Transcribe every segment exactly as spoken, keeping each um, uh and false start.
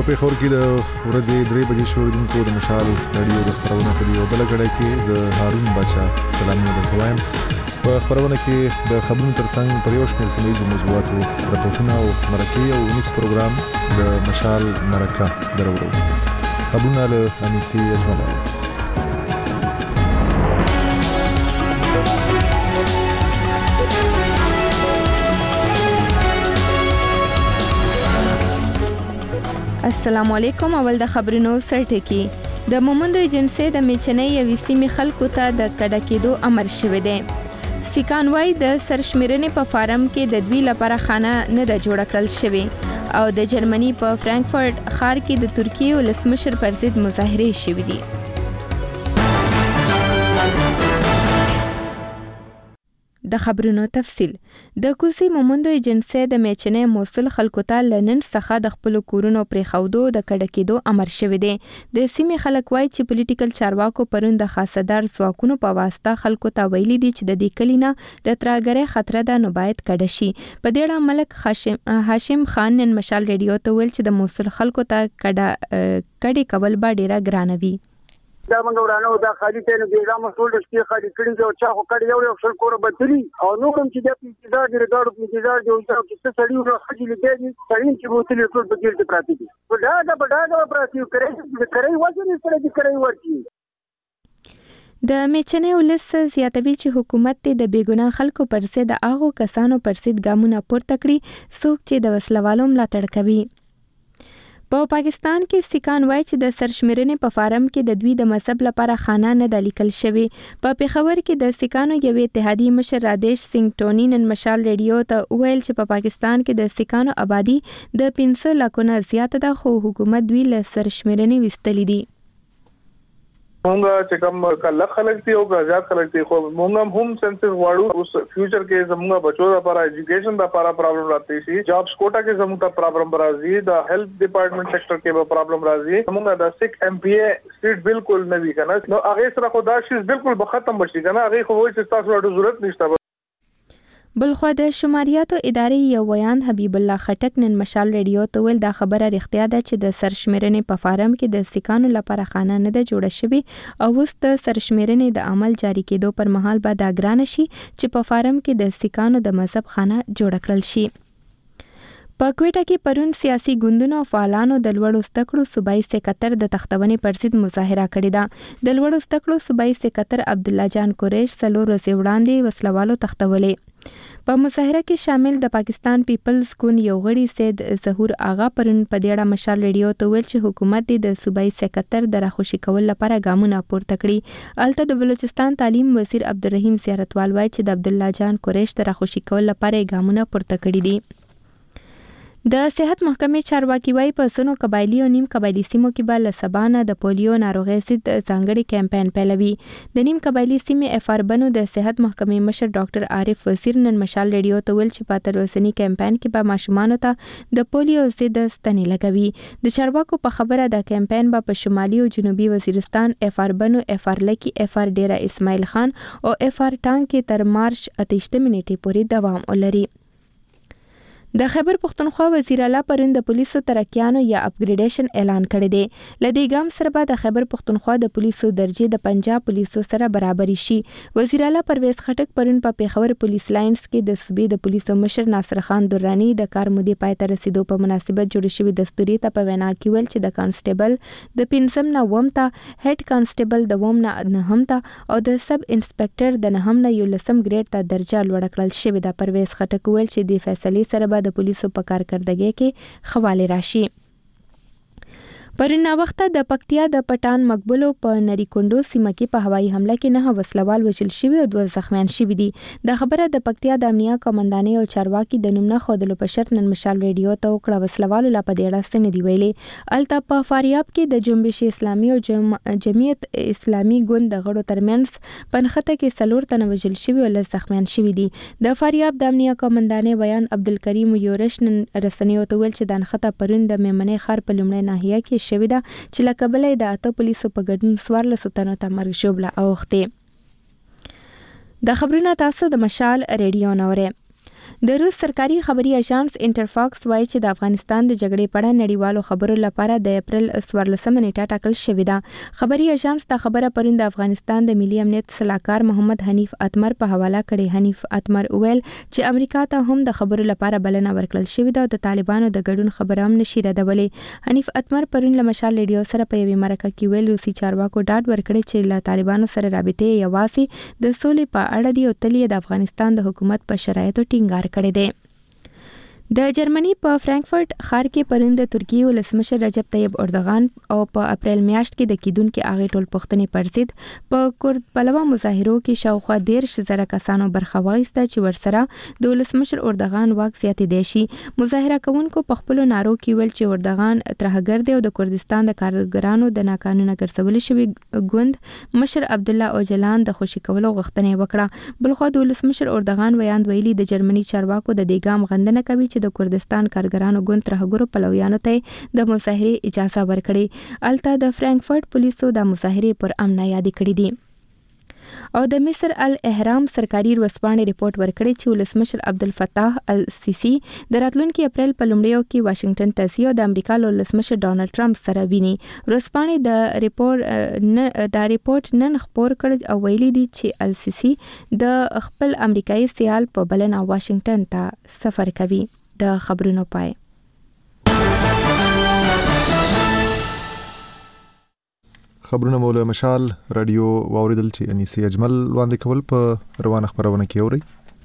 پیښور کې د ورځې درې بجې شوړونکو د مشال رادیو د خبرونه په یو بل غړي کې زه هارون بچا سلامونه درکوم. په خبرونه کې د خبرونو ترڅنګ پر یو شمېر سیمه‌ییزو موضوعاتو راپورټونه او مرکې او ونیس پروګرام د مشال مرکه درورو. خبرونه له انیسي اجمل. السلام علیکم. اول د خبرونو سرټکی. د مومند ایجنسی د میچنې یوې سیمې خلکو ته د کډه کېدو امر شوی دی. سیکان وای د سرشمیرنې په فارم کې د دوی لپاره خانه نه ده جوړه کړل شوې او د جرمني په فرانکفورت ښار کې د ترکیې ولسمشر پر ضد مظاهرې شوې دي. د خبرونو تفصیل. د کوزي مومندو ایجنسی د میچنې موصل خلکو ته لنن څخه د خپل کورونو پرې خودو د کډه کېدو امر شوی دی. د سیمې خلک وای چې پولیټیکل چارواکو پرون د خاصدار ځواکونو په واسطه خلکو ته ویلي دي چې د دې کلینا د ترهګرۍ خطر ده نو باید کډه شي. په دې اړه ملک هاشم خان نن مشال ریډیو ته ویل چې د موصل خلکو ته کډه کډې کول به ډیره ګرانه وي. دا موږ ورانه دا خالي ته نه دیغه مسول شي خالي کړي او چا خو کړي یو یو څل کور بدلی او نو کوم چې د انتظار دی ریګارډ انتظار دی او چې څه سړی نو خجل دی سړی چې بوتل ټول بګیر ته پراتی دي دا دا دا دا پراتی کوي کوي وځي نه سره کوي ورچی. د میچنې ولس زیاتوي چې حکومت ته د بیګناه خلکو پر ضد د هغو کسانو پر ضد ګامونه پورته کړي څوک چې د وسلوالو ملاتړ کوي. په پا پاکستان کې سیکان وای چې د سرشمیرنې په فارم کې د دوی د مذهب لپاره خانه نه د لیکل شوی. په پیښور کې د سیکانو یو اتحادیې مشر رادیش سنگ ټونی نن مشال ریډیو ته ویل چې په پا پاکستان کې د سیکانو آبادی د پنځه لکو نه زیاته ده خو حکومت دوی له سرشمیرنې وستلی دي. مونږه چې کوم کله خلک دي او غزاد خلک دي خو مونږ هم سنسس واړو اوس فیوچر کې زموږ بچو لپاره ایجوکیشن لپاره پرابلم راځي شي جابس کوټا کې زموږ ته پرابلم راځي د هیلث ډپارټمنټ سېکټر کې به پرابلم راځي موږ د سیک ایم پی اے سټ بالکل نه وی کنه نو هغه سره خو دا شي بالکل به ختم بشي کنه هغه خو وایي چې تاسو ورته ضرورت نشته. بلخو د شماریاتو ادارې یو ویان حبیب الله خټک نن مشال ریډیو ته ویل دا خبره رښتیا ده چې د سرشمیرنې په فارم کې د سیکانو لپاره خانه نه ده جوړه شوې او اوس د سرشمیرنې د عمل جاری کېدو پر مهال به دا ګرانه شي چې په فارم کې د سیکانو د مذهب خانه جوړه کړل شي. په کوټه کې پرون سیاسي ګوندونو او فعالانو د لوړو زده کړو صوبایي سکتر د تختونې پر ضد مظاهره کړې ده. د لوړو زده کړو صوبایي سکتر عبدالله جان قریش څلور ورځې وړاندې وسلوالو تختولې. په مظاهره کې شامل د پاکستان پیپلز ګوند یو غړي سید ظهور آغا پرون په دې اړه مشال ریډیو ته ویل چې حکومت د صوبایي سکتر د راخوشي کول لپاره ګامونه پورته کړي. الته د بلوچستان تعلیم وزیر عبدالرحیم زیارتوال وایي چې د عبدالله جان قریش د راخوشي کول لپاره ګامونه پورته کړي دي. د صحت محکمې چارواکي وایي په ځینو قبایلي او نیم قبایلي سیمو کې به له سبا نه د پولیو ناروغۍ ضد ځانګړي کمپاین پیلوي. د نیم قبایلي سیمې اف اربنو د صحت محکمې مشر ډاکټر عارف وزیر نن مشال ریډیو ته ویل چې په تر اوسني کمپاین کې به ماشومانو ته د پولیو ضد ستنې لګوي. د چارواکو په خبره د کمپاین به په شمالي او جنوبي وزیرستان اف اربنو اف ارلکی اف ار ډیره اسماعیل خان او اف ار ټانګ کې تر مارچ اتهشتمې نیټې پورې دوام ولري. د خیبر پښتونخوا وزیر اعلی پرون د پولیسو ترقیانو یا اپګریډیشن اعلان کړی دی. لدې ګام سره به د خیبر پښتونخوا د پولیسو درجه د پنجاب پولیسو سره برابري شي. وزیر اعلی پرویز خټک پرون په پیښور پولیس لاینز کې د صوبې د پولیسو مشر ناصر خان درانی د کار مودې پای ته رسیدو په مناسبت جوړ شوی دستوري ته په وینا کې ویل چې د کانسټیبل د پنځم نه اووم ته هډ کانسټیبل د اووم نه نهم ته او د سب انسپکټر د نهم نه یولسم ګریډ ته درجه لوړه کړل شوې ده. پرویز خټک ویل چې د فیصلې سره د پولیسو په کارکردګۍ کې خواله راشي. پرون وخت د پکتیا د پټان مقبولو په نری کندو سیمه کې په هوایي حمله کې نه وسلوال وژل شوي او دوه زخمیان شوي دي. د خبره د پکتیا د امنیه قومندانۍ او چارواکي د نوم نه ښودلو په شرط نن مشال ریډیو ته وکړه. وسلوالو لا په دې اړه څه نه دي ویلي. الته په فاریاب کې د جنبش اسلامي او جم... جمعیت اسلامي ګوند د غړو ترمنځ پنخته کې څلور تنه وژل شوي او لس زخمیان شوي دي. د فاریاب د امنیه قومندانۍ بیان عبدالکریم یورش نن رسنیو ته ویل چې د نښته پرون د میمنې ښار په لومړۍ ناحیه کې شوې ده چې له کبله د اته پولیسو په ګډون څوارلسو تنو ته مرګ ژوبله اوښتې. د خبرونه تاسو د مشال ریډیو نه اورئ. د روس سرکاري خبري اژانس انټرفاکس وایي چې د افغانستان د جګړې په اړه نړیوالو خبرو لپاره د اپریل څوارلسمه نیټه ټاکل شوې ده. خبري اژانس دا خبره پرون د افغانستان د ملي امنیت صلاحکار محمد حنیف اتمر په حواله کړې. حنیف اتمر وویل چې امریکا ته هم د خبرو لپاره بلنه ورکړل شوې ده او د طالبانو د ګډون خبره هم نشي ردولې. حنیف اتمر پرون له مشال ریډیو سره په یوې مرکه کې ویل روسي چارواکو ډاډ ورکړی چې له طالبانو سره رابطې یوازې د سولې په اړه دی او تل یې د افغانستان د حکومت په شرایطو ټینګار کړی دی. د جرمني په فرانکفورت ښار کې پرون د ترکیې ولسمشر رجب طیب اردوغان او په اپریل میاشت کې د کیدونکو هغې ټول پوښتنې پر ضد په کورد پلوه مظاهرو کې شاوخوا دېرش زره کسانو برخه واخیسته چې ورسره د ولسمشر اردوغان واک زیاتېدی شي. مظاهره کوونکو په خپلو نارو کې ویل چې اردوغان ترهګر دی او د کردستان د کارګرانو د ناقانونه ګرځولو شوي ګوند مشر عبدالله اوجلان د خوشي کولو غوښتنه وکړه. بلخوا د ولسمشر اردوغان ویاند ویلي د جرمني چارواکو د دې ګام غندنه کوي چې د کردستان کارګرانو ګوند ترهګرو پلویانو ته د مظاهرې اجازه ورکړي. الته د فرانکفورت پولیسو د مظاهرې پر امن یادې کړې دي. او د مصر الاهرام سرکاري ورځپاڼې ریپورت ورکړی چې ولسمشر عبدالفتاح السیسی د راتلونکي اپریل په لومړیو کې واشنگټن ته ځي او د امریکا له ولسمشر ډانلډ ټرمپ سره ویني. ورځپاڼې د ریپورت د ریپورت نن خپور کړ او ویلي دي چې السیسی د خپل امریکایي سیال په بلنه واشنگټن ته سفر کوي. د خبرونو پای. خبرونه مو له مشال رادیو واوریدل چې انیسي اجمل وړاندې کول په روانه خبرونه کې اوري.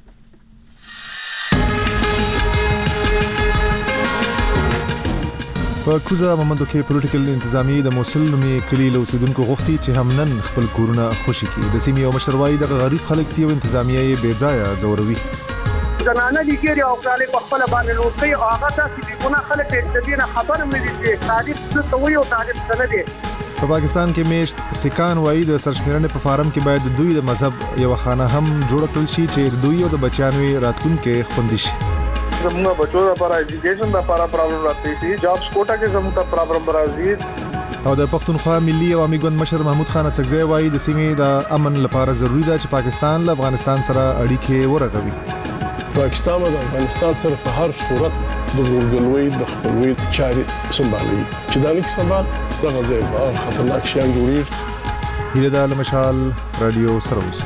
په کوزه مومندو کې پولیټیکل انتظامی د موصل نومي کلی له اوسیدونکو غوښتي چې هم نن خپل کورونه خوشي کړي. د سیمې او مشروعي د غریب خلک دی او انتظامیه یې بې ځایه ځوروي. زنانه لیکي او کالي په خپل باندې لوټي او هغه تاسو د ګونه خلک د دې نه خبر مې دي چې تاریخ څه توي او تاریخ څه دی. په پاکستان کې میشت سکان وایي د سرشمیرنې په فارم کې باید دوی د مذهب یو خانه هم جوړ کړل شي چې دوی او د بچیانو راتلونکي خوندي شي. زموږ بچو لپاره ایجوکیشن لپاره پرابلم راځي شي، جابس کوټا کې زموږ پرابلم راځي. او د پښتونخوا ملي عوامي ګوند مشر محمود خان اڅکزی وایي د سیمې د امن لپاره ضروری ده چې پاکستان له افغانستان سره اړیکې ورغوي. پاکستان او افغانستان سره په هر صورت د ورګلوي د خپلوي چارې سمبالي چې دا لیک سمبال د غزې په خطرناک شیان جوړیږي. هله د مشال رادیو سره اوس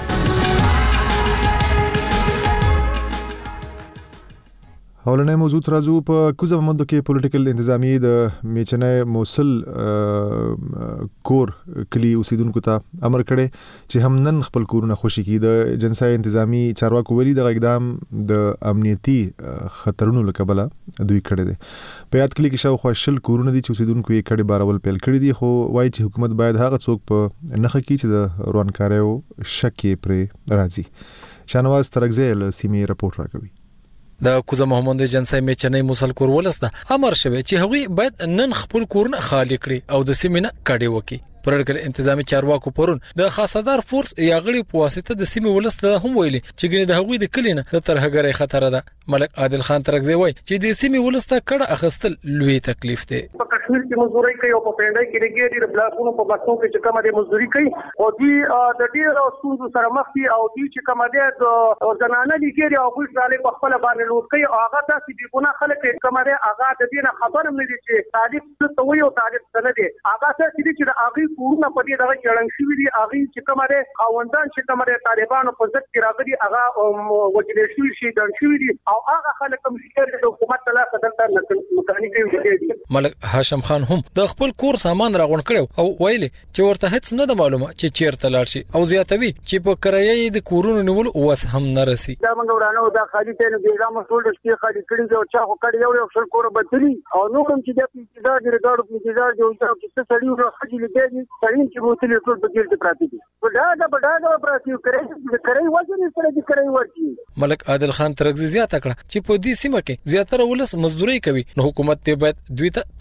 اولنې موضوع ترازو په کوزه مومندو کې پولیټیکل انتظامی د میچنه موصل کور کلی اوسیدونکو ته امر کړي چې هم نن خپل کورونه خوشي کړي. د جنسای انتظامی چارواکو ویلي د اقدام د امنیتي خطرونو لکبله دوی کړي دي. په یاد کلی کې شاوخوا شل کورونه دي چې اوسیدونکو یې کړي بارول پیل کړي دي، خو وایي چې حکومت باید هغه څوک په نخښه کې چې د روانکاریو شک پرې راځي. شانواز ترغزی له سیمې رپورټ راکوي. د کوزه محمد جنسای میچنې موصل کور ولسته امر شوی چې هغوی باید نن خپل کورونه خالی کړي او د سیمې نه کډې وکړي. پرړکل انتظامی چارواکو پرون د خاصدار فورس یاغړي په واسطه د سیمې ولسته هم ویلي چې ګنې د هغوی د کلینه د ترهګرۍ خطر ده. ملک عادل خان ترغزی وایي چې د سیمې ولسته کډه اخستل لوی تکلیف دی. په کشمیر کې مزدوري کوي او په پندای کې لګي د بلاکونو په باسو کې چې کومه د مزدوري کوي او دی د ډیر ستونزو سره مخ دي او دی چې کومه د زنانه لګي او خپل ځاله په خپل باندې لوټ کوي او هغه تاسو د ګونه خلک کومه هغه د دې نه خبر مې دي چې تاریخ څه توي او تاریخ څه نه دي. هغه څه چې د هغه کورونه په دې دغه چړنګ شوی دي، هغه چې کومه خاوندان چې کومه طالبانو په ضد کې راغلي هغه وجلې شوی شي د شوی دي او هغه خلک کوم چې د حکومت ته خدمت مکاني کوي. ملک هاشم خان هم د خپل کور سامان راغون کړو او ویلي چې ورته هیڅ نه د معلومه چې چیرته لاړ شي او زیاتوي چې په کرایې د کورونو نیول اوس هم نه رسي. دا موږ ورانه دا خالي ته نه دیغه مسول چې خالي کړي او چا خو کړي یو یو څل کور بدلی او نو کوم چې د انتظار دی ګاډو په انتظار دی او چې سړی ورو خجل دی سړی چې بوتل ټول بګیر ته پراتی دي دا دا بډاګه پراتی کوي کوي وځي نه سره دي کوي ورتي. ملک عادل خان ترغزی زیاته کړه چې په دې سیمه کې زیاتره ولس مزدوري کوي نو حکومت ته باید دوی ته تکلیف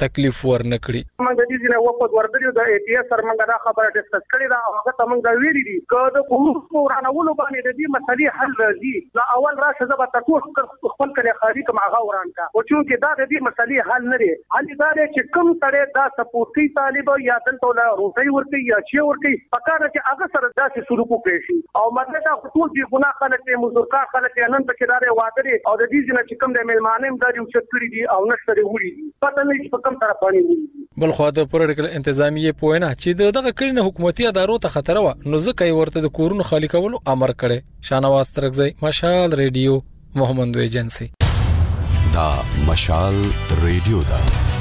ورنکړي. موږ د دې نه وقفه ورکړو د ای ټي اس سره موږ دا خبره ډیسکس کړې ده او هغه ته موږ ویلي دي چې د کومو ورانولو باندې د دې مسلې حل راځي. لا اول راشه زه به تاسو خپل کړي خاري کوم هغه وران کا او چې دا د دې مسلې حل نه لري. حل دا دی چې کوم سره دا سپورتي طالب یا دلته له روټي ورته یا چې ورته پکاره چې هغه سره داسې سلوک وکړي شي او مطلب دا ټول دي ګناه خلک ته مزورکار خلک نن په کې داري واده او د دې ځنه چې کوم د ملمانم دا یو چتري دي او نشته وړي دي پته نه چې په کوم طرف باندې. بل خو د پولیټیکل انتظامیه پوینه چې دغه کړنه حکومتي ادارو ته خطر و نو ځکه یې ورته د کورونو خالی کولو امر کړي. شانواز ترکزی، مشال ریډیو، محمد ایجنسی. دا مشال ریډیو دا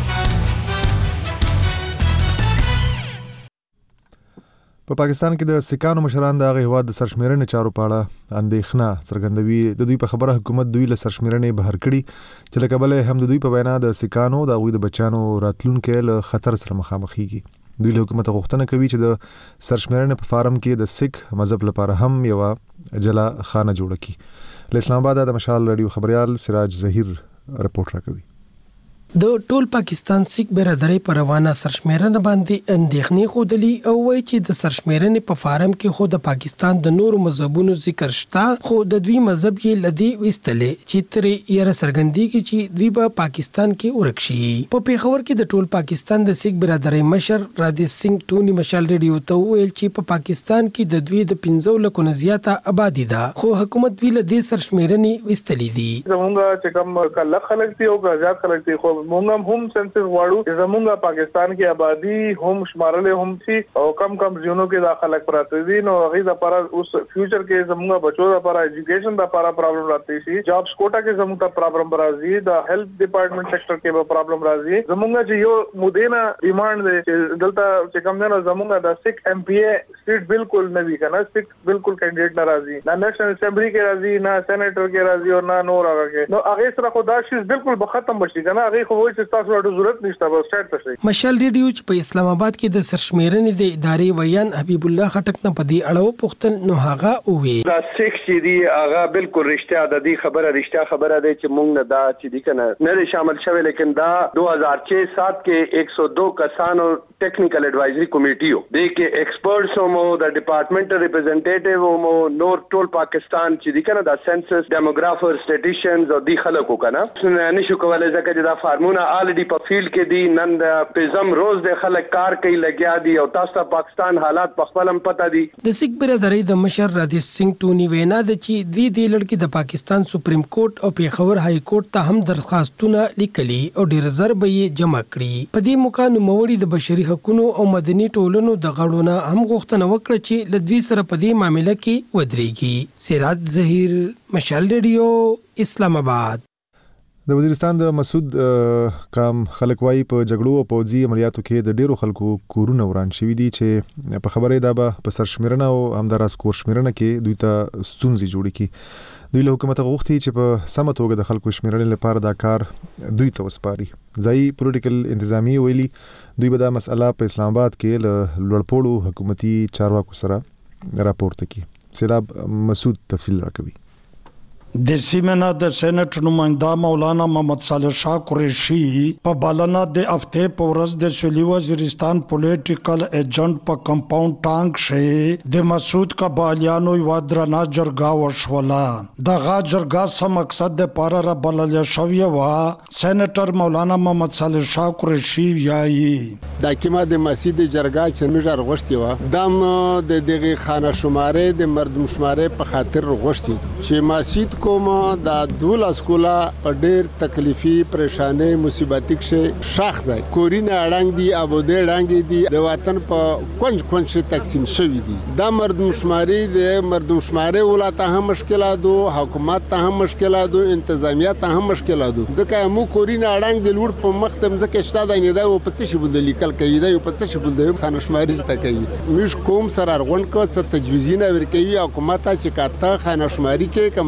په پاکستان کې د سکانو مشران د هغه هواد د سرشمیرنې چارو په اړه اندېښنه څرګندوي. د دوی په خبره حکومت دوی له سرشمیرنې بهر کړي چې لکه بل هم د دوی په وینا د سکانو د غوي د بچانو راتلونکو له خطر سره مخامخېږي. دوی له حکومت غوښتنه کوي چې د سرشمیرنې په فارم کې د سکھ مذهب لپاره هم یو جلا خانه جوړ کړي. له اسلام آباد د مشال رادیو خبريال سراج ظهیر رپورټ راکوي. د ټول پاکستان سکھ برادرۍ پر روانه سرشمیرنه باندې اندېښنې خودلی او وایي چې د سرشمیرنې په فارم کې خو د پاکستان د نورو مذهبونو ذکر شته خو د دوی مذهب یې لدی وستلې چې ترې یې سرګندېږي چې دوی په پاکستان کې ورکشي. په پیښور کې د ټول پاکستان د سکھ برادرۍ مشر رادیش سنگھ ټونی مشال ریډیو ته ویل چې په پاکستان کې د دوی د پنځو لکو نه زیاته آبادی ده خو حکومت ویل د سرشمیرنې وستلې دي. زمونږ چې کوم کله خلک دي او غزاد خلک دي خو مونږ هم سنسس واړو چې زمونږ پاکستان کې آبادی هم شمارلې هم سي او کم کم ځینو کې داخله پراته دي نو هغه لپاره اوس فیوچر کې زمونږ بچو لپاره ایجوکیشن لپاره پرابلم راځي شي. جابس کوټا کې زمونږ ته پرابلم راځي. د هیلث ډپارټمنټ سېکټر کې به پرابلم راځي. زمونږ چې یو مودینا ډیماند دی چې دلته چې کوم نه زمونږ د سکھ ایم پی اے سیټ بالکل نه وی کنه سکھ بالکل کینډیډیټ ناراضي نه نېشنل اسمبلی کې راځي نه سېنیټر کې راځي او نه نور هغه کې نو هغه سره خدا شي بالکل به ختم بشي کنه هغه خو وایي تاسو ورته ضرورت نشته بس سټارټ پښې. مشال ریډیو چې په اسلام آباد کې د سرشمیرنې د ادارې ویان حبیب الله خټک نه پدې اړه پوښتنه نو هغه وی دا سکھ چې دی هغه بالکل رښتیا د دې خبره رښتیا خبره ده چې موږ نه دا چې دی کنه نه شامل شوه لیکن دا دو ہزار چھ سات کې ایک سو دو کسانو ټیکنیکل ایڈوائزری کمیټي و د کې ایکسپرټس مو د ډپارټمنټل ریپرزینټیټیو مو نور ټول پاکستان چې دی کنه دا سنسس ډیموګرافر سټیټیشنز او دی خلکو کنه نه شو کولای ځکه چې دا فارمونه آلریډي په فیلډ کې دی نن د پزم روز د خلک کار کوي لګیا دي او تاسو ته پاکستان حالات په خپل هم پتا دي. د سکھ برادرۍ د مشر رادیش سنگھ ټونی وینا د چې دوی د لړکی د پاکستان سپریم کورټ او پیښور های کورټ ته هم درخواستونه لیکلي او ډیر زر به یې جمع کړي. په دې موقع نو موري د بشري حقوقو او مدني ټولنو د غړونو هم غوښتنه وکړه چې لدوی سره په دې معاملې کې ودرېږي. سراج ظهیر، مشال ریډیو، اسلام آباد. د وزیرستان د مسعود کام خلک وايي په جګړو او پوځي عملیاتو کې د ډیرو خلکو کورونه وران شوي دي چې په خبره دا به په سرشمیرنه او همداراز کور شمیرنه کې دوی ته ستونزې جوړې کړي. دوی له حکومت غوښتي چې په سمه توګه د خلکو شمیرنې لپاره دا کار دوی ته وسپاري. ځایي پولیټیکل انتظامی ویلي دوی به دا مسله په اسلام آباد کې له لوړپوړو حکومتي چارواکو سره راپورته کړي. سیلاب مسعود تفصیل راکوي. د سیمنا د سېنات نمائنده مولانا محمد صالح شاه قریشی په بالنا د هفته په ورځ د سویلي وزیرستان پولیټیکل ایجنټ په کمپاوند ټانک شه د مسعود قبالیانو یو درنا جرګه وشولا. دغه جرګه سم مقصد د پاره را بلل شوی و سېناتر مولانا محمد صالح شاه قریشی یایي د کیما د مسجد جرګه چې مجر غوښتي و دم د دغه خانه شماره د مردم شماره په خاطر غوښتي چې مسجد کوم د دوله سکولا په ډېر تکلیفي پریشانه مصیبتک شه شاخ دی کورینه اړنګ دی ابوده اړنګ دی د وطن په کونج کونج تقسیم شوی دی. د مردم شماري د مردم شماره ولته هم مشکلات دو حکومت ته هم مشکلات دو انتظامیه ته هم مشکلات دو ځکه مو کورینه اړنګ د لوړ په مختم ځکه شته د نه دا په څه شي بده لیکل کوي دا په څه شي بده خانه شماري ته کوي مش کوم سره ارغون کو څه تجویزینه ورکوي حکومت چې کاته خانه شماري کې کمردم شماري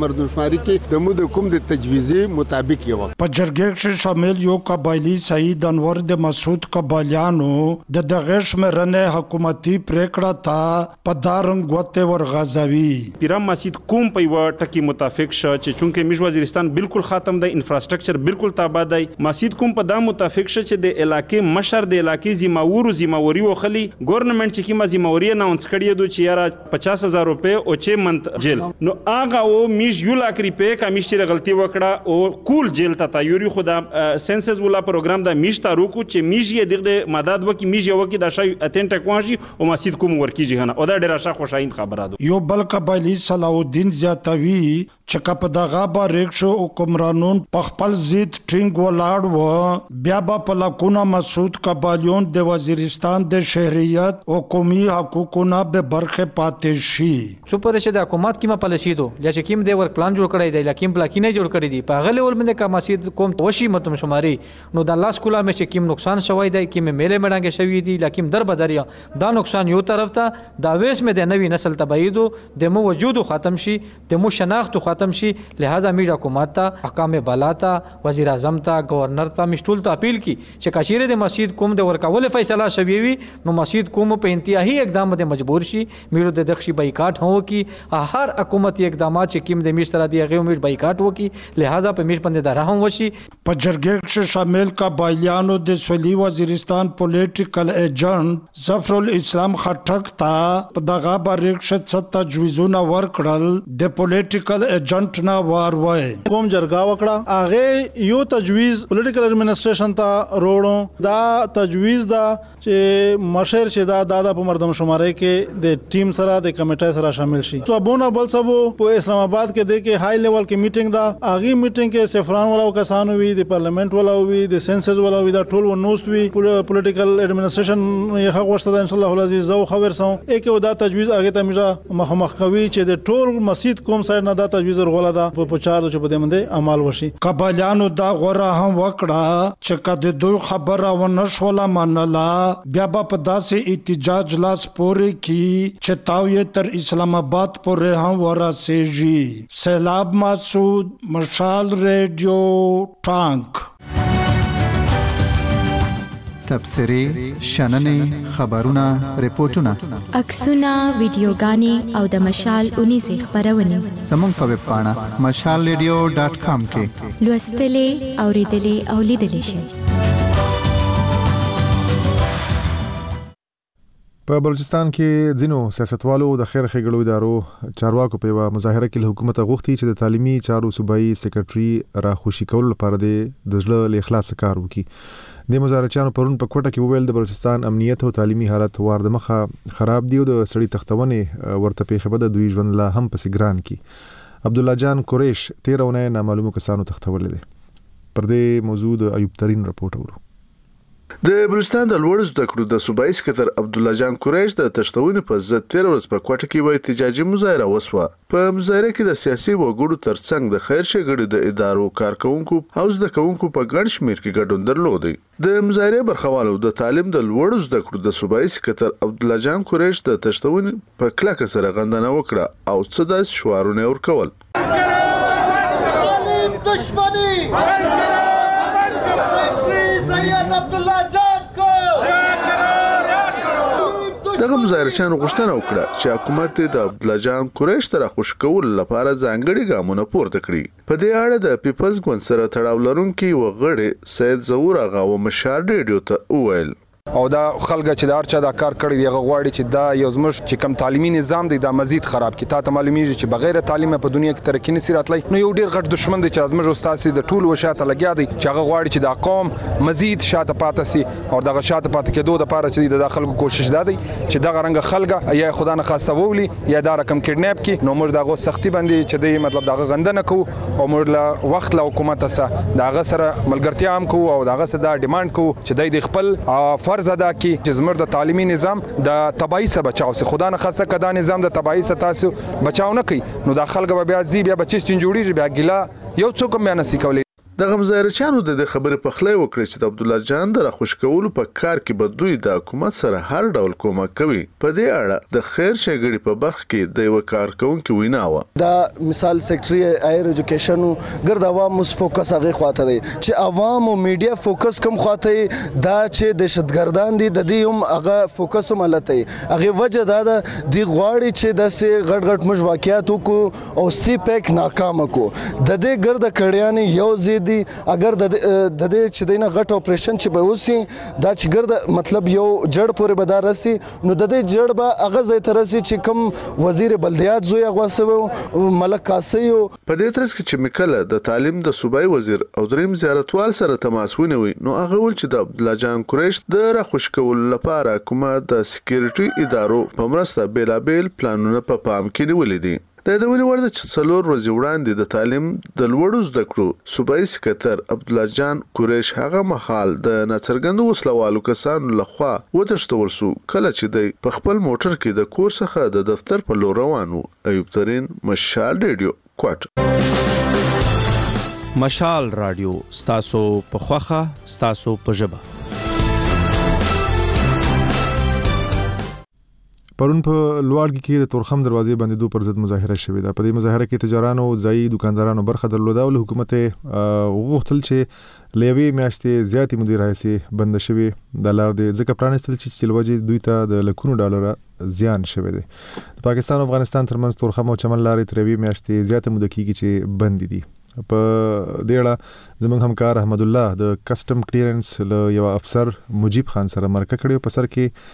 مردمشماري کې د مو د کوم د تجویزي مطابق یو په جرګې کې شامل یو قبایلی سعید انور د مسعود قبالیانو د دغه شمرنه حکومتي پریکړه تا په دارنګ غوته ورغازوي پیرام مسجد کوم په و ټکی متفق ش چې چونکه مش وزیرستان بالکل ختم دی انفراستراکچر بالکل تابع دی مسجد کوم په دا متفق ش چې د علاقې مشر د علاقې زماور زماوري وخلی ګورنمنت چې کیما زماوري اناونس کړی دوه چې یاره پچاس هزار روپے او چه منت جیل نو هغه او میش یو لاک روپے کا میش چې غلطي وکړه او کول جیل ته تیاری خدا سنسس ولا پروګرام دا میش تا روکو چې میش یې دغه مدد وکي میش یو وکي دا شای اتنټ کوانشي او مسجد کوم ورکی جهنه او دا ډیره ښه خوشایند خبره ده یو بل قبایلی صلاح الدین زیاتوی چې کپ دغه باریک شو حکمرانون په خپل ضد ټینګ ولاړ و بیا به په لکونه مسعود قبالیون د وزیرستان د شهریت او قومي حقوقونه به برخه پاتې شي څو په دې د حکومت کیمه پالیسی دو یا چې کیم د ور پلان جوړ کړی دی لکه پلان کې نه جوړ کړی دی په غلې ول منده کا مسجد کوم وشي متم شماري نو د الله سکولا مې چې کیم نقصان شوی دی کیم میله مړانګه شوی دی لکه در بدریا دا نقصان یو طرف ته دا وېس مې د نوې نسل تبعیدو د مو وجود ختم شي د مو شناخت ختم شي لہذا میډیا حکومت ته احکام بالا ته وزیر اعظم ته گورنر ته مشتول ته اپیل کی چې کاشیره د مسجد کوم د ورکول فیصله شوی وي نو مسجد کوم په انتهایی اقدام د مجبور شي میرو د دخشي بایکاټ هو کی هر حکومتي اقدامات چې کیم د میر سره دی هغه میډ بایکاټ وکي لہذا په میر باندې درا هم وشي په جرګې کې شامل قبایلیانو د سولي وزیرستان پولیټیکل ایجنټ ظفر الاسلام خټک ته په دغه باریک شت تجویزونه ورکړل د پولیټیکل ایجنټ نه وروي کوم جرګه وکړه هغه یو تجویز پولیټیکل ایڈمنسټریشن ته روړو دا تجویز دا چې مشر چې دا دادا په مردم شماري کې د ټیم سره د کمیټه سره شامل شي صوبونه بل سبو په اسلام آباد کې د کې های لیول کې میټینګ دا هغه میټینګ کې سفران ولا کسانو وی د پارلیمنت ولا وی د سنسس ولا وی دا ټول ونوست وی پولیټیکل ایڈمنسټریشن یې هغه وشته ان شاء الله العزیز زو خبر سو یک دا تجویز هغه ته مجه مخمخ کوي چې د ټول مسجد کوم سایډ نه دا تجویز ورغولا دا په چار چې په دې باندې عمل وشي قبایلیانو دا غوړه هم وکړه چې کده دوی خبره ونه شوله منله بیا په داسې احتجاج لاس پورې کی چې تاو یې تر اسلام آباد پورې هم ورسېږي سیلاب مسعود مشال ریډیو ټانک تبصرې شننې خبرونه ریپورتونه عکسونه ویډیوګانې او د مشال اونیزه خبرونه زموږ په ویب پاڼه مشال ریډیو ډاټ کام کې لوستلې اوریدلې او لیدلې شئ په بلوچستان کې ځینو سیاستوالو د خیر ښېګړو ادارو چارواکو په یوه مظاهره کې له حکومت غوښتي چې د تعلیمي چارو صوبایي سیکرټري راخوشي کولو لپاره د زړه له اخلاصه کار وکړي د مظاهرچیانو پرون په کوټه کې وویل د بلوچستان امنیت او تعلیمي حالت وار د مخه خراب دی او د سړي تختونې ورته پیښه بده دوی ژوند لا هم پسې ګران کی عبد الله جان قریش تیر اونۍ نامعلومو کسانو تختولې دي پر دې موضوع د ایوب ترین رپورټ اورو د بلوچستان د لوړ زده کړو د صوبایي سکتر عبد الله جان قریش د تشتونې په ضد تیر ورځ په کوټه کې وای احتجاجي مظاهره وسوه په مظاهره کې د سیاسي وګړو ترڅنګ د خیر ښېګړې د ادارو کارکونکو او زده کوونکو په ګڼ شمېر کې ګډون درلود د مظاهره برخوالو د تعلیم د لوړ زده کړو د صوبایي سکتر عبد الله جان قریش د تشتونې په کلکه سره غندنه وکړه او څه داسې شعارونه ورکول دشمنی سید عبد الله جان کو دغه مظاهرچیانو غوښتنه وکړه چې حکومت د عبد الله جان قریش تر خوش کول لپاره ځانګړي ګامونه پورته کړي په دې اړه د پیپلز ګوند سره تړاو لرونکي وغړي سید زهور اغا و مشار ریډیو ته وویل او دا خلګه چې دا ارچا دا کار کړی دی غواړي چې دا یو زموږ چې کم تعلیمي نظام دی دا مزید خراب کی تا ته معلومیږي چې بغیر تعلیم په دنیا کې ترقی نشي راتلی نو یو ډیر غټ دشمن دی چې زموږ استاد د ټول وشاته لګیا دی چې هغه غواړي چې دا قوم مزید شاته پاتې سي او دغه شاته پاتې کېدو د لپاره چې د خلکو کوشش دا دی چې دغه رنګ خلګه یا خدا نه خواسته وولي یا دا رقم کډناپ کی نو موږ دغه سختي باندې چې دی مطلب دغه غندنه کو او موږ له وخت له حکومت سره دغه سره ملګرتیا هم کو او دغه سره دا ډیماند کو چې د خپل فرض ادا کړي زمر د تعلیمي نظام د تبعی سره بچاو سي خدا نه خاصه کدا نظام د تبعی سره تاسو بچاو نه کوي نو د خلک بیا زی بیا بچی چنجوړي بیا ګلا یو څوک مې نه سي کولی د غمزایرچانو د خبرې په خله وکړي چې د عبد الله جان د راخوشکولو په کار کې به دوی د حکومت سره هر ډول کومک کوي. په دې اړه د خیر شګړي په برخه کې د یو کارکونکو وینا و. دا مثال سیکریټري هایر ایجوکیشن ګرد عوام مس فوکس هغه خواته دی چې عوام او میډیا فوکس کم خواته دا چې دهشتګردان دي د دې هم هغه فوکس هم لته هغه وجه دا د غواړي چې د سه غټ غټ مش واقعیت کو او سی پیک ناکام کو د دې ګرد کړیان یو زیدي اگر د د دې چې دینه غټ اپریشن چې به وسی دا چې ګرد مطلب یو جړ پورې بدار راسي نو د دې جړ به هغه زې ترسي چې کوم وزیر بلدیات زوی غوسو ملک کاسیو. په دې ترڅ کې چې مکله د تعلیم د صوبای وزیر او دریم زیارتوال سره تماس ونیوي نو هغه ول چې د عبد الله جان قریش د راخوشکول لپاره کومه د سکیورټي ادارو په مرسته بیلابل پلانونه په پام کې نیولې دي. د دې ولې ورته چې څلور ورځې وړاندې د تعلیم د لوړو زده کړو صوبایي سکتر عبد الله جان قریش هغه مهال د ناڅرګندو وسلوالو کسانو لخوا وتښتول شو کله چې د په خپل موټر کې د کور څخه د دفتر په لور روانو. ایوب ترين، مشال ریډیو، کوټ. مشال رادیو ستاسو په خوخه ستاسو په ژبه. پرون په لوړګي کې د تورخم دروازې باندې دوه پر ضد مظاهره شوې ده. په دې مظاهره کې تجارانو ځایي دکاندارانو برخه درلوده او حکومت غوښتل چې لوي میاشتې زیاتې مودې راځي بند شوي د لار د ځکه پرانستل چې چلوجي دوی ته د لکونو ډالر زیان شوی دی. د پاکستان او افغانستان ترمنځ تورخم او چمن لارې تر لوي میاشتې زیاتې موده کېږي چې بند دي. په دې اړه زموږ همکار احمد الله د کسٹم کلیرنس له یو افسر مجيب خان سره مرکه کړې په سر کې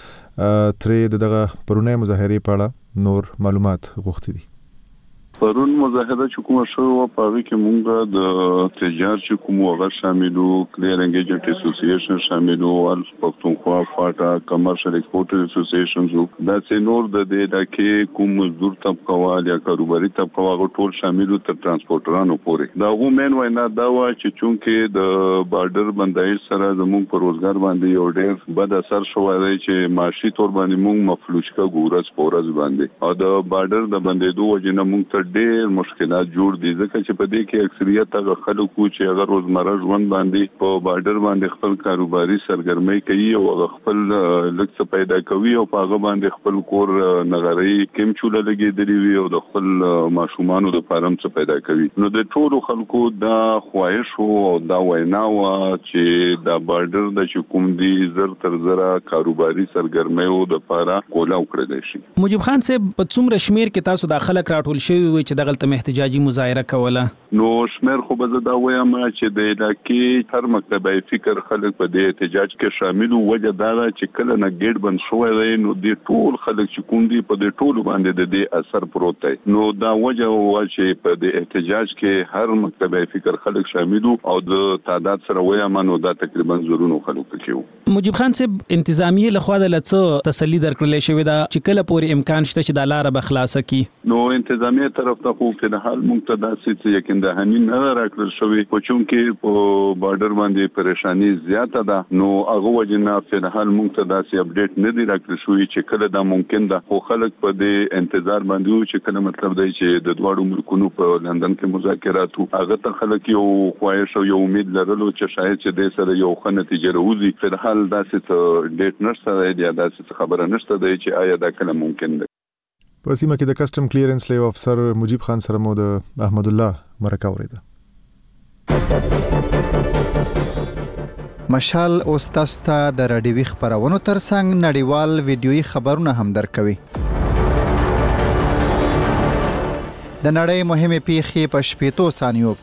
ترې دغه پرونه مظاهره په اړه نور معلومات غوښتي دي. پرون مظاهره چې کومه شو په هغه کې مونږ د تجار چې کوم هغه شاملو کلیرنګ ایجنټ اسوسییشن شاملو الف پښتونخوا فاټا کمرشل ایکسپورټر اسوسییشن دا چې نور د دې دکې کوم مزدور طبقه یا کاروباري طبقه هغه ټول شاملو تر ترانسپورټرانو پورې دا غو مین وینا دا و چې چونکه د بارډر بندایش سره زموږ په روزګار باندې یو ډېر بد اثر شوی دی چې معاشي تور باندې مونږ مفلوج کا ګورس پورز باندې او د بارډر د بندیدو وجنه مونږ ډېر مشکلات جوړ دي ځکه چې په دې کې اکثریت هغه خلکو چې هغه روزمره ژوند باندې په بارډر باندې خپل کاروباري سرګرمي کوي او هغه خپل لکه پیدا کوي او په هغه باندې خپل کور نغري کم چوله لګېدلی وي او د خپل ماشومانو د فارم څخه پیدا کوي. نو د ټولو خلکو دا خواهش او دا وینا و چې دا بارډر د کوم دي زر تر زره کاروباري سرګرمي او د لپاره کولا وکړل شي. مجيب خان صاحب په څومره شمیر کې تاسو داخله راټول شوی وي چې دغه تم احتجاجي مظاهره کوله؟ نو شمیر خو به دا وایم چې د علاقې هر مکتبه فکر خلک په دې احتجاج کې شامل وجه دا چې کله نه ګیټ بند شوی دی نو د ټول خلک چې کوم دي په دې ټول باندې د دې اثر پروت دی. نو دا وجه و چې په دې احتجاج کې هر مکتبه فکر خلک شامل او د تعداد سره وایم نو دا تقریبا زرونو خلک کې. مجيب خان صاحب انتظامیه لخوا د لڅ تسلی درکړل شوې ده چې کله پورې امکان شته چې د لار به خلاص کی. نو انتظامیه طرف ته خو په حال مونږ ته داسې یقین ده هني نه راکړل شوی په چون کې په بارډر باندې پریشانی زیاته ده نو هغه وجنه په حال مونږ ته داسې اپډیټ نه دی راکړل شوی چې کله دا ممکن ده خو خلک په دې انتظار باندې چې کله مطلب دی چې د دوړو ملکونو په لندن کې مذاکرات هغه ته خلک یو خواهش او یو امید لرلو چې شاید چې د سره یو ښه نتیجه راوځي. په حال داسې ډیټ نشته دی یا داسې خبره نشته دی چې آیا دا کله ممکن ده. په سیمه کې د کسٹم کلیرنس لیو افسر مجيب خان سره مو د احمد الله مرکه اوریده. مشال اوس تاسو ته د رادیوي خبرونو ترڅنګ نړیوال ویډیويي خبرونه هم درکوي. د نړۍ مهمه پیښې په شپږو ثانیو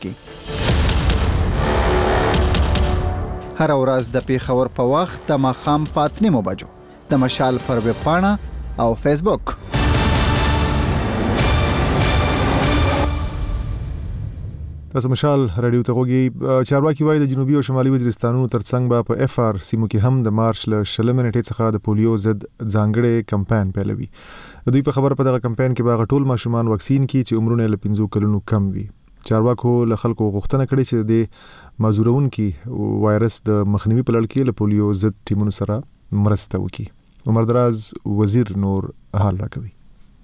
کې هر ورځ د پیښور په وخت د ماښام په نیمو بجو د مشال پر ویب پاڼه او فیسبوک. تاسو مشال رادیو ته غوږی. چارواکي وایي د جنوبي او شمالي وزیرستانونو ترڅنګ به په اف آر سیمو کې هم د مارچ له شلمې نیټې څخه د پولیو ضد ځانګړی کمپاین پیلوي. د دوی په خبره په دغه کمپاین کې به ټول ماشومان واکسین کی چې عمرونه له پنځو کلونو کم وي. چارواکو له خلکو غوښتنه کړې چې د مازورونکي وایرس د مخنیوي په لړ کې له پولیو ضد ټیمونو سره مرسته وکړي. عمر دراز وزیر نور حال راکوي.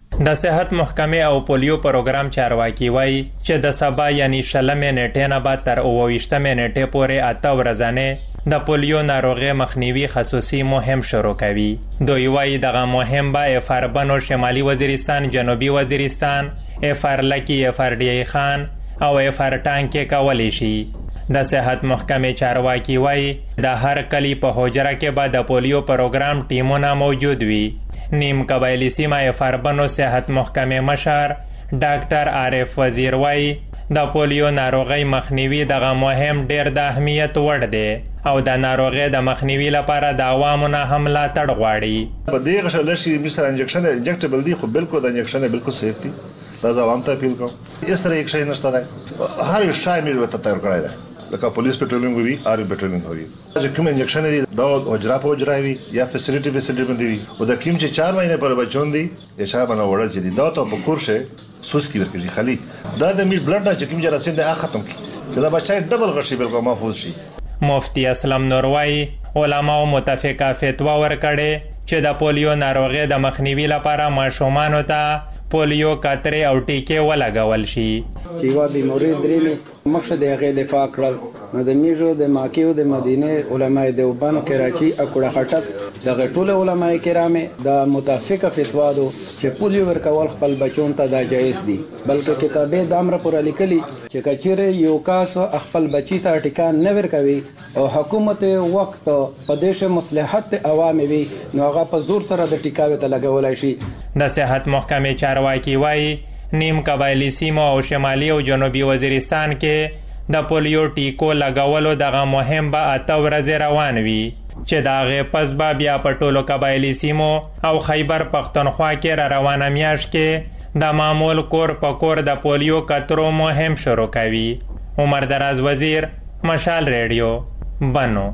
د صحت محکمې او پولیو پروګرام چارواکي وایي چې د سبا یعنی شلمې نیټې نه بعد تر اوه ویشتمې نیټې پورې اته ورځنې د پولیو ناروغۍ مخنیوي خصوصي مهم شروع کوي. دوی وایي دغه مهم به اف آر بنو شمالي وزیرستان، جنوبي وزیرستان، اف آر لکی، اف آر ډی خان او اف آر ټانک کې کولی شي. د صحت محکمې چارواکي وایي د هر کلی په حجره کې به د پولیو پروګرام ټیمونه موجود وي. نیم قبایلی سیمه اف آر بنو صحت محکمې مشر ډاکټر عارف وزیر وایي د پولیو ناروغۍ مخنیوي دغه مهم ډیر د اهمیت وړ دی او د ناروغۍ د مخنیوي لپاره د عوامو نه هم ملاتړ غواړي. په دې غشل شي مثلا انجکشن انجکټیبل دی خو بالکل د انجکشن بالکل سیف دی. دا ځوان ته اپیل کوم اس طرح یک شی نشته دی. هر یو شای مې وته تیار کړی دی لکه پولیس پټرولینګ وي آر پټرولینګ وي. چې کوم انجکشن دی دا حجره په حجره وي یا فیسیلیټي فیسیلیټي باندې وي او د کوم چې چار مهینه پر بچون دی یا شای باندې وړل چې دی دا ته په کورشه سوس کی ورکړي خالي دا د میل بلډ چې کوم جراثیم دی ختم کی چې دا بچای ډبل غشي بالکل محفوظ شي. مفتی اسلم نور وایي علماء متفقه فتوا ورکړي چې د پولیو ناروغۍ د مخنیوي لپاره ماشومانو ته پولیو قطرې او ټیکې ولګول شي. چې یوه بیماري درې مې مخکې د هغې دفاع کړل نو د میژو د ماکیو د مدینې علماء دیوبند کراچي اکوړه خټک دغه ټول علماء کرامې د متفقه فتوا دو چې پولیو ورکول خپل بچون ته دا جایز دي. بلکې کتابې د امر پورې لیکلي چې کچېرې یو کاس خپل بچی ته ټیکا نه ورکوي او حکومت وخت په دې مصلحت عوامي وي نو هغه په زور سره د ټیکاوي ته لګولای شي. د صحت محکمې چارواکي وایي نیم قبایلی سیمو او شمالي او جنوبي وزیرستان کې د پولیو ټیکو لګولو دغه مهم به اته ورځې روان وي چې د هغې پس به بیا په ټولو قبایلی سیمو او خیبر پښتونخوا کې را روانه میاشت کې د معمول کور په کور د پولیو قطرو مهم شروع کوي. عمر دراز وزیر، مشال ریډیو، بنو.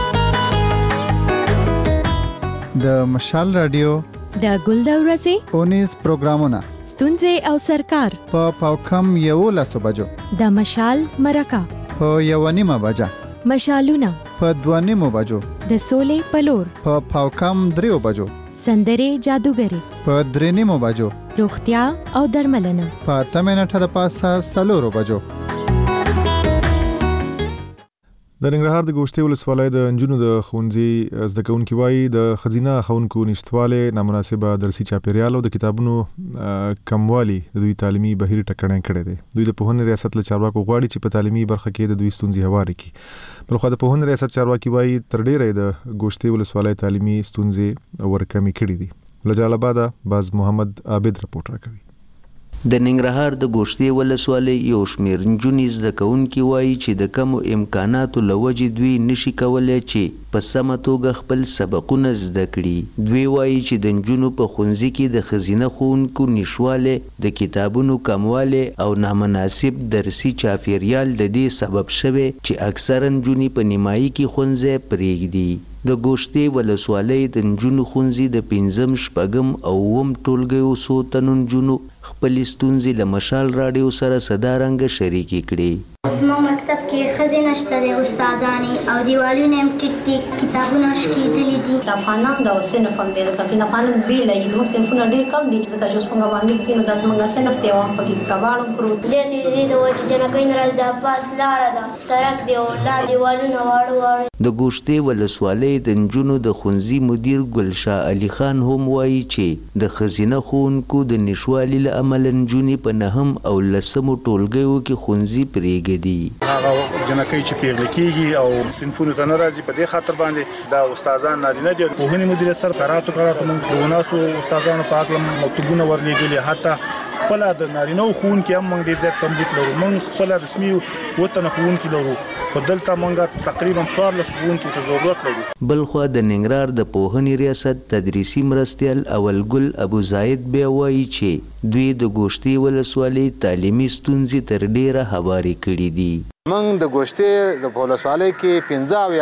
د مشال رادیو د ګل د ورځې اونیز پروګرامونه ستونزې او سرکار په پاوکم یو لسو بجو د مشال مرکه په یو نیمه بجه مشالونه په دوه نیمو بجو د سولې پلور په پاوکم دریو بجو سندرې جادوګری په درې نیمو بجو روغتیا او درملنه په اته منټه د پاسه څلورو بجو. د ننګرهار د ګوشتې ولسوالۍ د نجونو د ښوونځي زده کوونکي وایي د ښځینه ښوونکو نشتوالی نامناسبه درسي چاپیریال او د کتابونو کموالي د دوی تعلیمي بهیر ټکنی کړی دی. دوی د پوهنې ریاست له چارواکو غواړي چې په تعلیمي برخه کې د دوی ستونزې هوارې کړي. بلخوا د پوهنې ریاست چارواکي وایي تر ډیره د ګوشتې ولسوالۍ تعلیمي ستونزې ورکمې کړي دي. له جلال آباده باز محمد عابد رپورټ راکوي. د ننګرهار د ګوشتې ولسوالۍ یو شمېر نجونې زده کوونکي وایي چې د کمو امکاناتو له وجې دوی نشي کولی چې په سمه توګه خپل سبقونه زده کړي. دوی وایي چې د نجونو په ښوونځي کې د ښځینه ښوونکو نشوالی، د کتابونو کموالی او نامناسب درسي چاپیریال د دې سبب شوی چې اکثره نجونې په نیمایي کې ښوونځی پرېږدي. د ګوشتې ولسوالۍ د نجونو ښوونځي د پنځم، شپږم او اووم ټولګیو څو تنو نجونو خپلې ستونزې له مشال راډیو سره صدارنګه شریکې کړې. زموږ مکتب کې ښځې نشته دی، استادانې او دیوالونه هم ټیټ دي، کتابونه شکېدلي دي. کتابخانه د صنف هم دی، ځکه کتابخانه بیله وي، زموږ صنفونه ډېر کم دي، ځکه چې اوس موږ باندې کې نو دا زموږ صنف دی او هم پکې کباړ هم پروت. زیاتې دي د وجې جنکۍ نه راځي، د پاس لاره ده، سړک دی او لاندې دیوالونه واړه واړه. د ګوشتې ولسوالۍ د نجونو د ښوونځي مدیر ګلشاه علي خان هم وایي چې د ښځینه ښوونکو د نشوالي له امله نجونې په نهم او لسمو ټولګیو کې ښوونځي پرېږدي. هغه جنکۍ چې پیغله کېږي او صنفونو ته نه راځي، په دې خاطر باندې دا استادان نارینه دي. پوهنې مدیریت سره قراراتو قراراتو موږ د وناسو استادانو په هکله مکتوبونه ورلېږلي، حتی خپله د نارینهو ښوونکي هم موږ ډېر زیات کمبود لرو. موږ خپله رسمي اووه تنه ښوونکي لرو، خو دلته موږ تقریبا څوارلس ښوونکي ته ضرورت لرو. بلخوا د ننګرهار د پوهنې ریاست تدریسي مرستیال اولګل ابو زاید بیا وایي چې دوی د ګوشتې ولسوالۍ تعلیمي ستونزې تر ډیره هوارې کړي دي. موږ د ګوشتې د ولسوالۍ کې پنځه اویا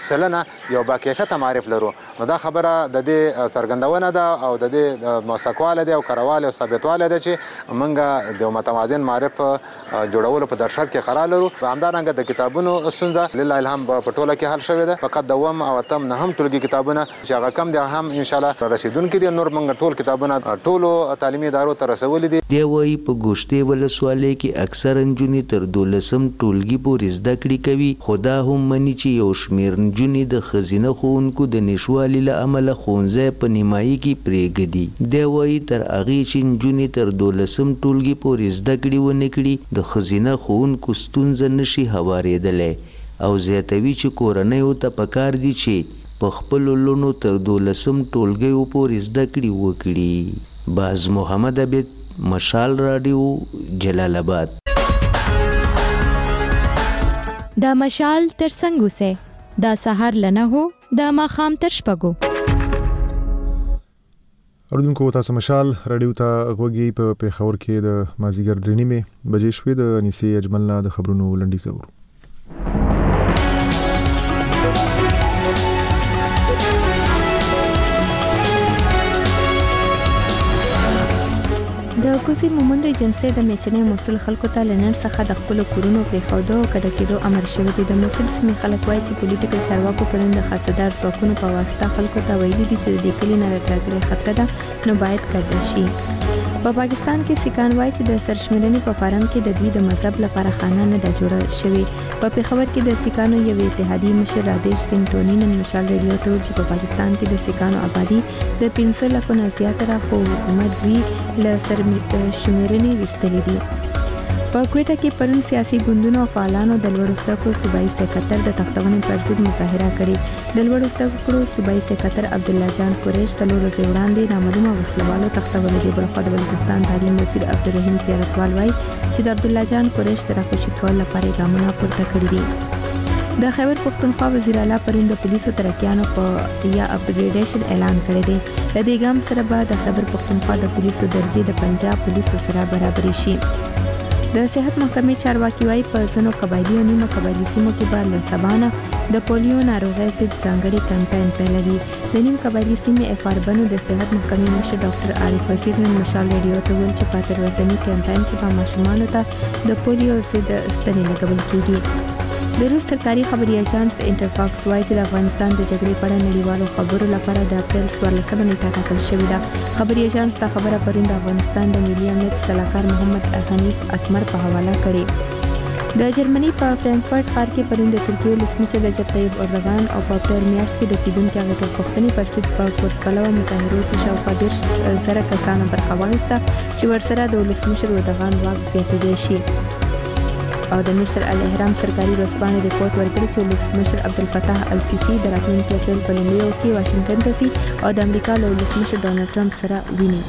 سلنه یو باکیفیته معرف لرو. نو دا خبره د دې څرګندونه ده او د دې موثقواله ده او کارواله او ثابتواله ده چې موږ د متوازن معرف جوړولو په درشل کې قرار لرو. همدارنګه د کتابونو ستونزه لله الحمد په ټوله کې حل شوې ده. فقط دوم او تم نه هم ټولګي کتابونه چې هغه کم دي هم ان شاء الله رسیدونکي دي. نور موږ ټول کتابونه ټولو تعلیمي ادارو ته رسولي دي. دی وايي په ګوشتې ولسوالۍ کې اکثر نجونې تر دولسم ټولګي پورې زده کړې کوي، خو دا هم مني چې یو شمېر نجونې د ښځینه ښوونکو د نشوالي له امله ښوونځی په نیمایي کې پرېږدي. دی وايي تر هغې چې نجونې تر دولسم ټولګي پورې زده کړې ونه کړي د ښځینه ښوونکو ستونزه نشي هوارېدلی او زیاتوي چې کورنیو ته پکار دي چې په خپلو لوڼو تر دولسم ټولګیو پورې زده کړې وکړي. باز محمد عبید، مشال راډیو، جلال آباد. دا مشال تر څنګ اوسئ، دا سهار لنه هو، دا ماښام تر شپږو. اردوونکو تاسو مشال راډیو ته غوږی په پیښور کې د مازیګر درې نیمې بجې شوې. د انیسې اجمل نه د خبرونو لنډیز اورو. د کوزي مومند ایجنسی د میچنې موصل خلکو ته لنن څخه د خپل کورونو پرې خوده او کډه کېدو امر شوی دی. د موصل سیمې خلک وایي چې پولیټیکل چارواکو پرند د خاصدار ځواکونو په واسطه خلکو ته ویلي دي چې د کلی نه راټاکلې خطه ده نو باید کډه شي. په پاکستان کې سیکان وایي چې د سرشمېرنې په فارم کې د دوی د مذهب لپاره خانه نه ده جوړه شوې. په پیښور کې د سیکانو یو اتحادیې مشر رادیش سنگ ټونی نن مشال ریډیو ته وویل چې په پاکستان کې د سیکانو آبادي د پنځه لکو نه زیاته ده، خو حکومت دوی له سرشمېرنې ویستلي دي. په کوټه کې پرون سیاسي ګوندونو او فعالانو د لوړو زده کړو صوبایي سکرټر د تختونې پر ضد مظاهره کړې. د لوړو زده کړو صوبایي سکرټر عبدالله جان قریش څلور ورځې وړاندې نامعلومه وسلوالو تختولې دي. بلخوا د بلوچستان تعلیم وزیر عبدالرحیم زیارتوال وایي چې د عبدالله جان قریش د راخوشي کولو لپاره ګامونه پورته کړي دي. د خیبر پښتونخوا وزیر اعلی پرون د پولیسو ترقیانو په یا اپګریډیشن اعلان کړی دی. د دې ګام سره به د خیبر پښتونخوا د پولیسو درجې د پنجاب پولیسو سره برابرې شي. د صحت محکمې چارواکي وایي په ځینو قبایلي او نیمه قبایلي سیمو کې به له سبا نه د پولیو ناروغۍ ضد ځانګړي کمپاین پیلوي. د نیم قبایلي سیمې اف اربنو د صحت محکمې مشر ډاکټر عارف وزیر نن مشال ریډیو ته وویل چې په اتر ورځني کمپاین کې به ماشومانو ته د پولیو ضد ستنې لګول کیږي. د روس سرکاري خبري اژانس انټرفاکس وایي چې د افغانستان د جګړې په اړه نړیوالو خبرو لپاره د اپریل څوارلسمه نیټه ټاکل شوې ده. خبري اژانس دا خبره پرون د افغانستان د ملي امنیت سلاکار محمد حنیف اکمر په حواله کړې. د جرمني په فرانکفورت ښار کې پرون د ترکیې ولسمشر رجب طیب اردوغان او په اپریل میاشت کې د کیدونکو هغې ټولپوښتنې پر ضد په پرتپلوه مظاهرو کې شاوخوا دېرش زره کسانو برخه واخیسته چې ورسره د ولسمشر اردوغان واک زیاتېدی شي. او د مصر الاهرام سرکاري ورځپاڼې رپورټ ورکړی چې ولسمشر عبدالفتاح السیسي د راتلونکي اپریل په لومړیو کې واشنګټن ته ځي او د امریکا له ولسمشر ډونالډ ټرمپ سره ویني.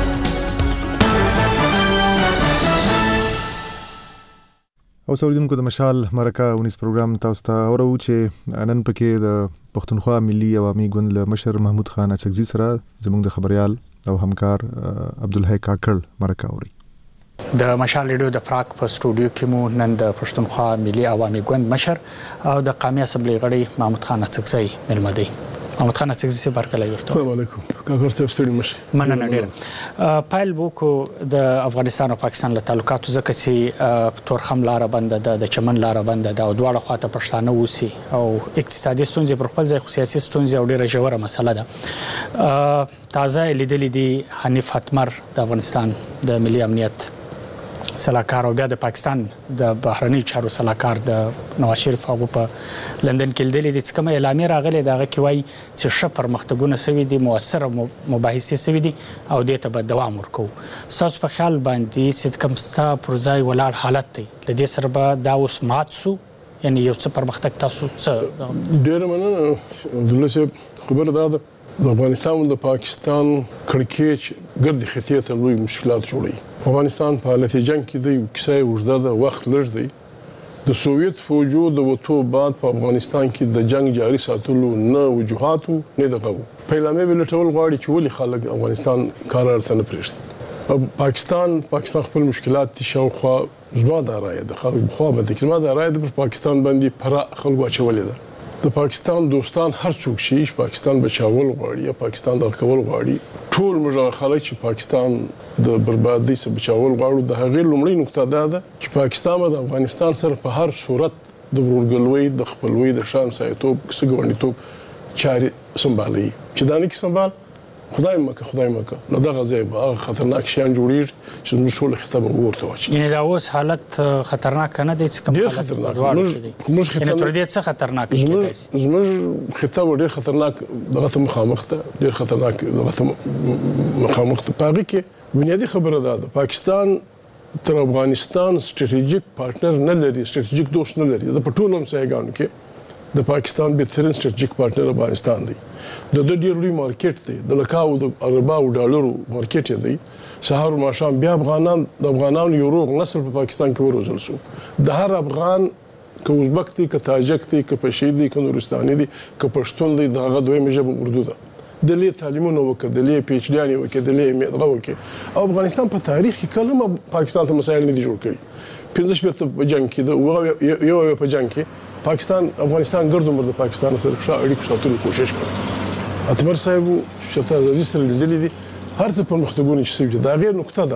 او اوریدونکو د مشال مرکه ونیس پروګرام تاسو ته اورو چې نن پکې د پښتونخوا ملي عوامي ګوند له مشر محمود خان اڅکزي سره زموږ د خبريال او همکار عبدالحی کاکړ مرکه اوري. د مشال ریډیو د پراک په سټوډیو کې مو نن د پښتونخوا ملي عوامي ګوند مشر او د قومي اسمبلی غړی محمود خان اڅکزي ملمه دی. محمود خان اڅکزي سي برکلای ورته. السلام علیکم. کاکړ صاحب ستړي مشه. مننه ډیر. پایل وکړو د افغانستان او پاکستان له تعلقاتو ځکه چې تورخم لار بند ده، د چمن لار بند ده او دواړه خواته پښتانه وسی او اقتصادي ستونزې پر خپل ځای خو سیاسي ستونزې او ډیره ژوره مسله ده. تازه لیدلې دي حنیف اتمر د افغانستان د ملي امنیت سلاکار او بیا د پاکستان د بهرنی چارو سلاکار د نواز شریف هغه په لندن کې لیدلې دي چې کوم اعلامیه راغلې دغه کې وایي چې ښه پرمختګونه سوي دي، موثره مباحثې سوي دي او دې ته به دوام ورکوو. ستاسو په خیال باندې چې کوم ستا پر ځای ولاړ حالت دی له دې سره به دا اوس مات سو، یعنی یو څه پرمختګ تاسو څه؟ ډېره مننه عبدالله صاحب. خبره دا ده د افغانستان او د پاکستان کړکېچ ګردې خطې ته لوی مشکلات جوړوي. افغانستان په حالت جنگ کې دی، کیسه اوږده ده، وخت لږ دی. د سوویت فوجو د وتو بعد په افغانستان کې د جنگ جاري ساتلو نه وجوهاتو نه دغه په اعلامیه ولټول غواړي چې ولې خلک افغانستان کار ارته نه پرېږدي. او پاکستان پاکستان خپل مشکلات دي شاوخوا زما د رایه د خلک خو به د کلمه د رایه د پاکستان باندې پر خلکو اچولې ده. د پاکستان دوستان هر څوک شي چې پاکستان بچاول غواړي یا پاکستان درکول غواړي ټول موږ خلک چې پاکستان د بربادۍ څخه بچاول غواړي د هغې لومړۍ نقطه دا ده چې پاکستان د افغانستان سره په هر صورت د ورورګلوۍ د خپلوۍ د شان سایتوب څه ګاونډیتوب چارې سمبالوي چې دا نه کې سمبال خدای مکه خدای مکه نو دغه ځای به خطرناک شیان جوړیږي چې موږ ټول خطر ورته واچي یعنی دا اوس حالت خطرناک نه دی چې کوم ډیر خطرناک موږ یعنی تر دې څه خطرناک کېدای زموږ خطر ډیر خطرناک دغه ته مخامخ ته ډیر خطرناک دغه ته مخامخ ته پاره کې بنیادی خبره ده پاکستان تر افغانستان ستراتیژیک پارټنر نه لري ستراتیژیک دوست نه لري د پټولم سایګانو کې د پاکستان بهترین ستراتیژیک پارټنر افغانستان دی د د ډیر لوی مارکیټ دی د لکاو د ارباو ډالرو مارکیټ دی سهار او ماښام بیا افغانان د افغانانو یو روغ نسل په پاکستان کې وروزل شو د هر افغان که ازبک دی که تاجک دی که پشی دی که نورستاني دی که پښتون دی دغه دویمه ژبه اردو ده د لې تعلیمونه وکړه د لې پی ایچ ډي وکړه د لې مدغه وکړه او افغانستان په تاریخ کې کله پاکستان ته مسایل نه دي جوړ کړي پنځه شپږ په جنگ کې د یو یو په جنگ کې پاکستان افغانستان ګرد عمر د پاکستان سره ښه اړیکو ساتلو کوشش کوي اتمر صاحب شته عزیز سره لیدلې دي هر څه پرمختګونه چې شوي دا غیر نقطه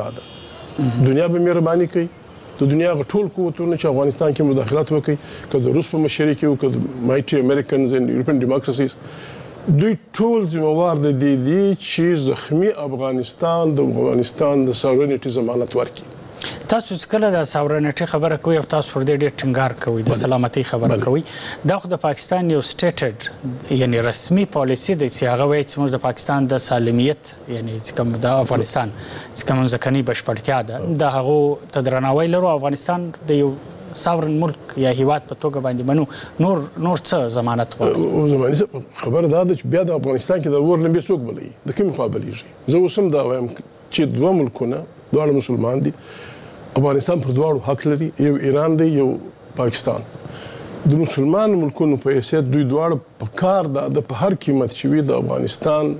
ده دنیا به مهرباني کوي د دنیا ټول قوتونه چې افغانستان کې مداخلت وکړي که د روس په مشرۍ کې او که د مایټي امریکنز ان یورپین ډیموکراسیز دوی ټول ذمہوار د دې دي چې زخمی افغانستان د افغانستان د ساورنټي ضمانت ورکړي تاسو کله د ساورنټي خبره کوي او تاسو پر دې ډېر ټینګار کوي د سلامتي خبره کوي دا خو د پاکستان یو سټیټډ یعنی رسمي پالیسی دی چې هغه وایي چې موږ د پاکستان د سالمیت یعنی کوم د افغانستان کوم ځکهني بشپړتیا ده د هغه تدرناوی لرو افغانستان د یو ساورن ملک یا هیواد په توګه باندې منو نور نور څه ضمانت غواړي زمانه خبر دا چې بیا د افغانستان کې د ور نه به څوک بلې د کوم مقابلېږي زه اوسم دا وایم چې دوه ملکونه دوه مسلمان دي افغانستان پر دواړو حق لري یو ایران دی یو پاکستان د مسلمان ملکونو په حیثیت دوی دواړه په کار د په هر قیمت چې وي د افغانستان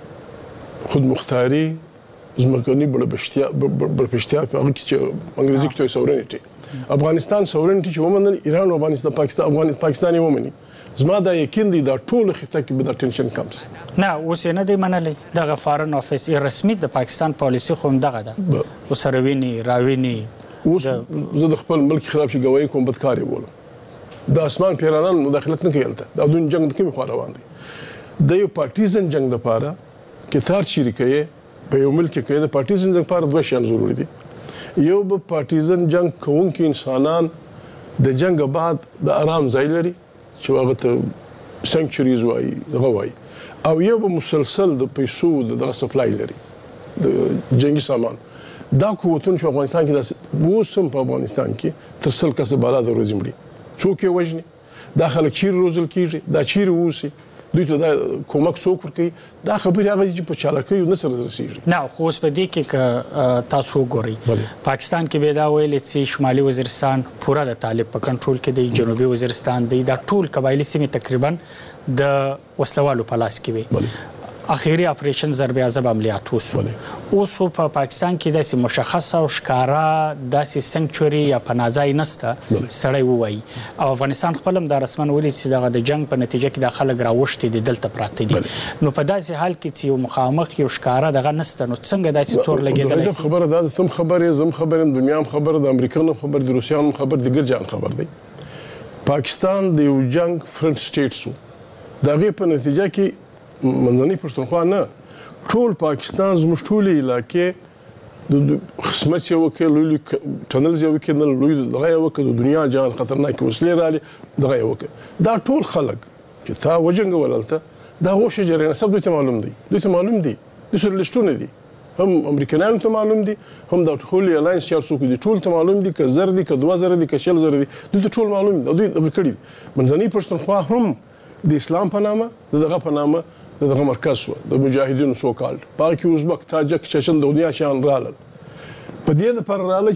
خودمختاري ځمکني بړپشتیا بړپشتیا په هغه کې چې انګریزي کې ساورنټي افغانستان ساورنټي چې ومنل ایران او افغانستان پاکستان افغانستان پاکستان ومني زما دا یقین دی دا ټول خطه کې به دا ټینشن کم شي نه اوس نه دی منلي دغه فارن افیس رسمي د پاکستان پالیسی خو دغه ده وسروینی راوینی اوس زه د خپل ملک خلاف شي گواہی کوم بدکاري بولم د اسمان پیرانان مداخلت نه کوي دا دون جنگ د کوم خوا روان دي د یو پارټیزن جنگ د پاره کې تار چیرې کوي په یو ملک کې د پارټیزن جنگ لپاره دوه شیان ضروری دي یو به پارټیزن جنگ کوونکي انسانان د جنگ بعد د آرام ځای لري چې هغه ته سنکچریز وایي دغه وایي او یو به مسلسل د پیسو د سپلای لري د جنگي سامان دا قوتونه چې افغانستان کې د اوسم په افغانستان کې تر سل کسه بالا د روزي مړي څوک یې وژني دا خلک چیرې روزل کیږي دا چیرې اوسي دوی ته دا کومک څوک ورکوي دا خبرې هغه چې په چالاکۍ نه سره رسیږي نه خو اوس په دې کې که تاسو وګورئ پاکستان کې به دا ویل چې شمالي وزیرستان پوره د طالب په کنټرول کې دی جنوبي وزیرستان دی دا ټول قبایلی سیمې تقریبا د وسلوالو په لاس کې وي اخیری اپریشن ضرب عذاب عملیات وسو اوس په پاکستان کې داسې مشخصه او ښکارا داسې سنکچوري یا پناځای نسته سړی ووایي او افغانستان خپل هم دا رسمن ولې چې دغه د جنگ په نتیجه کې د خلک راوښتي دي دلته پراته دي نو په داسې حال کې چې یو مخامخ یو ښکارا دغه نسته نو څنګه داسې تور لګېدلی شي خبره ده تم خبرې زم خبرې دنیا هم خبره د امریکانو خبر د روسیانو خبر د ګرجان خبر دی پاکستان د یو جنگ فرنٹ سټیټ سو دغه په نتیجه کې منځنۍ پښتونخوا نه ټول پاکستان زموږ ټولې علاقې د خصمت یو کې لوی ټنلز یو کې نه لوی دغه یو کې د دنیا جان خطرناک وسلې رالي دغه یو کې دا ټول خلک چې تا وجنګ ولالته دا غوښه جریان سب دوی ته معلوم دی دوی ته معلوم دی د سر لشتونه دي هم امریکایانو ته معلوم دي هم د ټول الاینس چار څوک دي ټول ته معلوم دي که زر دي که دوه زر دي که شل زر دي دوی ته ټول معلوم دي دوی دغه کړي منځنۍ پښتونخوا هم د اسلام په نامه دغه په نامه دغه مرکز شو د مجاهدینو سو کال پاکي ازبک تاجک چچن د دنیا شان رالل په دې لپاره رااله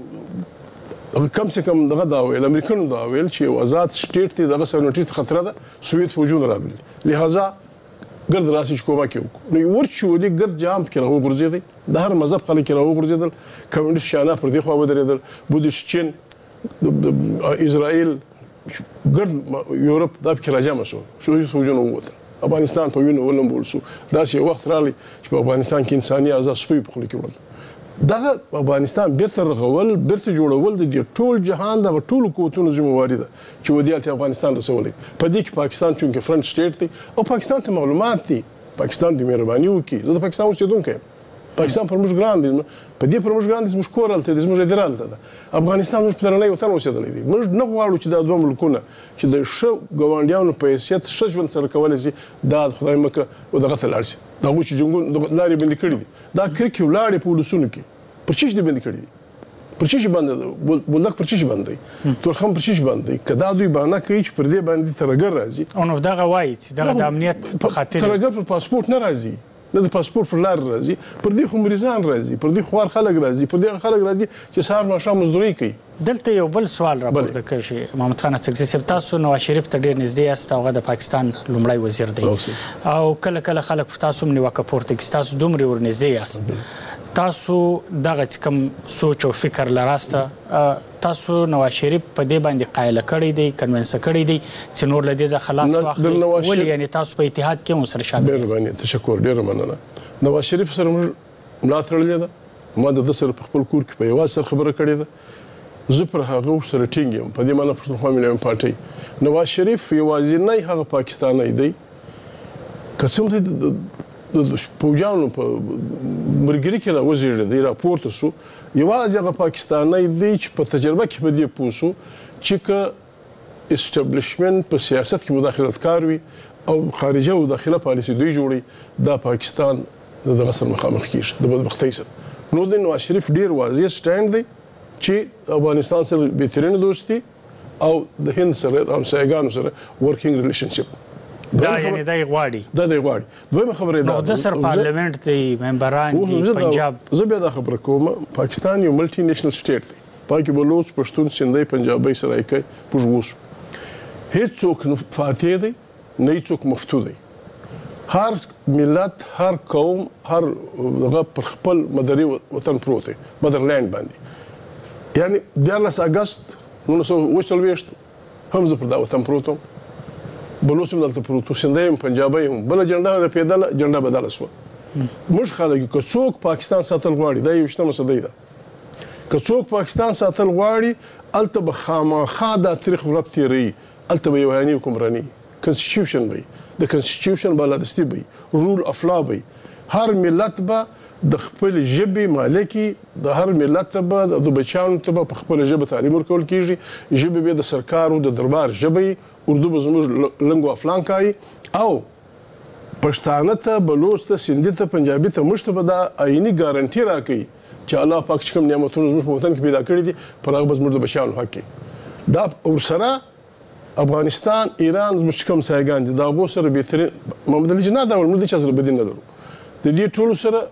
چې کم سے کم دغه دا ویل امریکایانو دا ویل چې آزاد سټیټ دی دغه سرنټی خطر ده سوویت فوجونه راغلي لہذا ګرد راسي کومه کې نو ورچولي ګرد جام کې راو ګرځیدل د هر مذهب خلک راو ګرځیدل کمیونست شانه پر دې خو ودرېدل بودیست چین اسرائیل ګرد یورپ دا پکې راجمع شو شوي فوجونه ووتل افغانستان په وینو ولمبول شو داسې یو وخت راغلی چې په افغانستان کې انساني اعضا سپي په خوله کې وړل دغه افغانستان بیرته رغول بیرته جوړول د دې ټول جهان دغه ټولو قوتونو ذمہواري ده چې ودیال ته افغانستان رسولی په دې کې پاکستان چونکې فرنټ سټیټ دی او پاکستان ته معلومات دي پاکستان دې مهرباني وکړي زه د پاکستان اوسېدونکی یم پاکستان پر موږ ګران دی په دې پر موږ ګران دی زموږ کور هلته دی زموږ اداره هلته ده افغانستان زموږ په درنی وطن اوسېدلی دی موږ نه غواړو چې دا دوه ملکونه چې د ښه ګاونډیانو په حیثیت ښه ژوند سره کولی شي دا خدای مکه دغه ته لاړ شي د هغوی چې جنګونه لارې بندې کړي دي دا کرکې ولاړې په ولسونو کې پر چی دې بندې کړي دي پر چی بند ده بولدک پر چی بند دی تورخم پر چی بند دی که دا دوی بهانه کوي چې پر دې باندې ترهګر راځي او نو دغه وایي چې دغه د امنیت په خاطر ترهګر پر پاسپورت نه راځي نه د پاسپورت پر لار راځي پر دې خو مریضان راځي پر دې خوار خلک راځي پر دې خلک راځي چې سهار ماښام مزدوري کوي دلته یو بل سوال راپورته کړي محمد خان اڅکزي صاحب تاسو نواز شریف ته ډېر نږدې یاست هغه د پاکستان لومړی وزیر دی او کله کله خلک پر تاسو هم نیوکه پورته کوي تاسو دومره ورنږدې یاست تاسو دغه کوم سوچ او فکر لراسته تاسو نواز شریف په دې باندې قایل کړی دی کنوینس کړی دی چې نور له دې ځخه خلاص واخلي ولې یعنی تاسو په اتحاد کې هم سره شامل ډېر باندې تشکر ډېر مننه نواز شریف سره موږ ملا تړلې ده ما د سره په خپل کور کې په یوازې سره خبره کړې ده زه پر هغه سره ټینګ یم په دې معنی پښتونخوا ملي پارټي نواز شریف یوازینی هغه پاکستانی دی قسم ته د پوجانو په مرګري کې راوځي دی راپورته شو یوازې هغه پاکستانی دی چې په تجربه کې په دې پوه شو چې که اسټابلیشمنت په سیاست کې مداخلت کار وي او خارجه او داخله پالیسي دوی جوړي دا پاکستان دغه سره مخامخ کیږي د بدبختۍ سره نو د نواز شریف ډیر واضح سټاند دی چې افغانستان سره بهترین دوستي او د هند سره او سایګانو سره ورکینګ ریلیشنشپ دا یعنی دا غواړي دا دی غواړي دویمه خبره ده نو د سر پارلیمنت دی ممبران دي پنجاب زه بیا دا خبره کوم پاکستان یو ملټي نېشنل سټیټ دی پاکي بلوچ پښتون سندي پنجابي سرایکي پوجوس هیڅوک فاتح دی نه هیڅوک مفتو دی هر ملت هر قوم هر دغه پر خپل مدري وطن پروت دی مدرلند باندې یعنی دیارلس اگست نولس سوه اوه څلوېښت هم زه پر دا وطن پروت وم بلوچ هم دلته پروت و سندی هم پنجابی هم بله جنډه رپېدله جنډه بدله شوه موږ خلک یو که څوک پاکستان ساتل غواړي دا یویشتمه صدۍ ده که څوک پاکستان ساتل غواړي هلته به خامخا دا تاریخ ورب تېروي هلته به یوهاني حکمراني کنسټیټیوشن به د کنسټیټیوشن بالادستي به رول اف لا به هر ملت به د خپل ژبې مالکي د هر ملت به د بچیانو ته به په خپل ژبه تعلیم ورکول کیږي ژبه به د سرکار او د دربار ژبه اردو به زموږ لنګوا فلانکای او پښتانه ته بلوچ ته سندي ته پنجابي ته موږ ته به دا عیني ګارانټي راکوي چې الله پاک چې کوم نعمتونه زموږ په وطن کې پیدا کړي دي پر هغه به زموږ د بچیانو حق کوي دا ورسره افغانستان ایران زموږ کوم سایګان دي دا هغو سره بهترین محمد علي جناح دا ویل موږ د چا سره بدي نه لرو د دې ټولو سره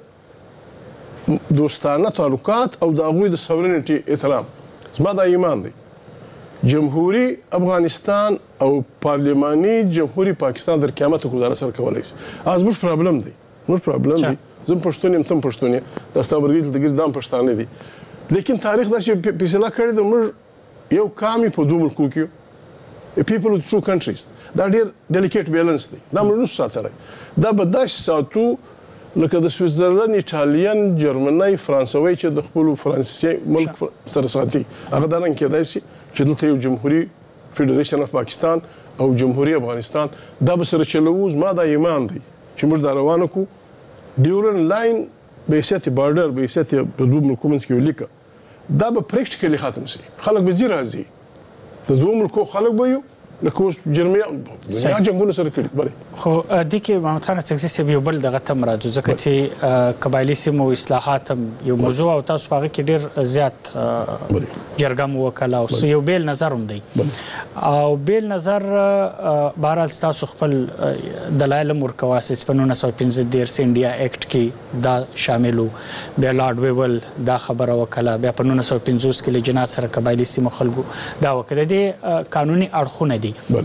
دوستانه تعلقات او د هغوی د سورنټي احترام زما دا ایمان دی جمهوری افغانستان او پارلماني جمهوری پاکستان در قیامت گزاره سره کولای شي از موږ پرابلم دی موږ پرابلم دی زم پښتون یم تم پښتون یې دا ستا ورګیل د ګر دام پښتانه دي لیکن تاریخ دا چې فیصله کړی د موږ یو کامي په دوه ملکو کې people with two countries دا ډیر ډیلیکیټ بیلانس دی دا موږ نو ساتلی دا به داسې ساتو لکه د سویټزرلند ایټالین جرمنی فرانسوي چې د خپل فرانسوي ملک سره ساتي هغه دا نن کېدای شي چې دلته یو جمهوریت فدریشن اف پاکستان او جمهوریت افغانستان دا به سره چلووز ما دا ایمان دی چې موږ دا روانه کو ډیورن لاین به حیثیت بارډر به حیثیت د دوه ملکو منځ کې ولیکه دا به پریکټیکلی ختم شي خلک به زی راځي د دوه ملکو خلک به یو لکه اوس جرمنیا دنیا جنګونه سره کړي بلې خو د کې محمد خان اڅکزي صاحب یو بل دغه تم راځو ځکه چې قبایلي سیمو اصلاحات یو موضوع او تاسو هغه کې ډیر زیات جرګه مو وکړه او یو بیل نظر هم دی او بیل نظر بهرحال تاسو خپل دلایل ورکوه چې په نولس سوه پنځه دېرش انډیا اکټ کې دا شامل بیا لارډ ویول دا خبره وکړه بیا په نولس سوه پنځوس کې لجنا سره قبایلي سیمو خلکو دا وکړه د قانوني اړخونه دي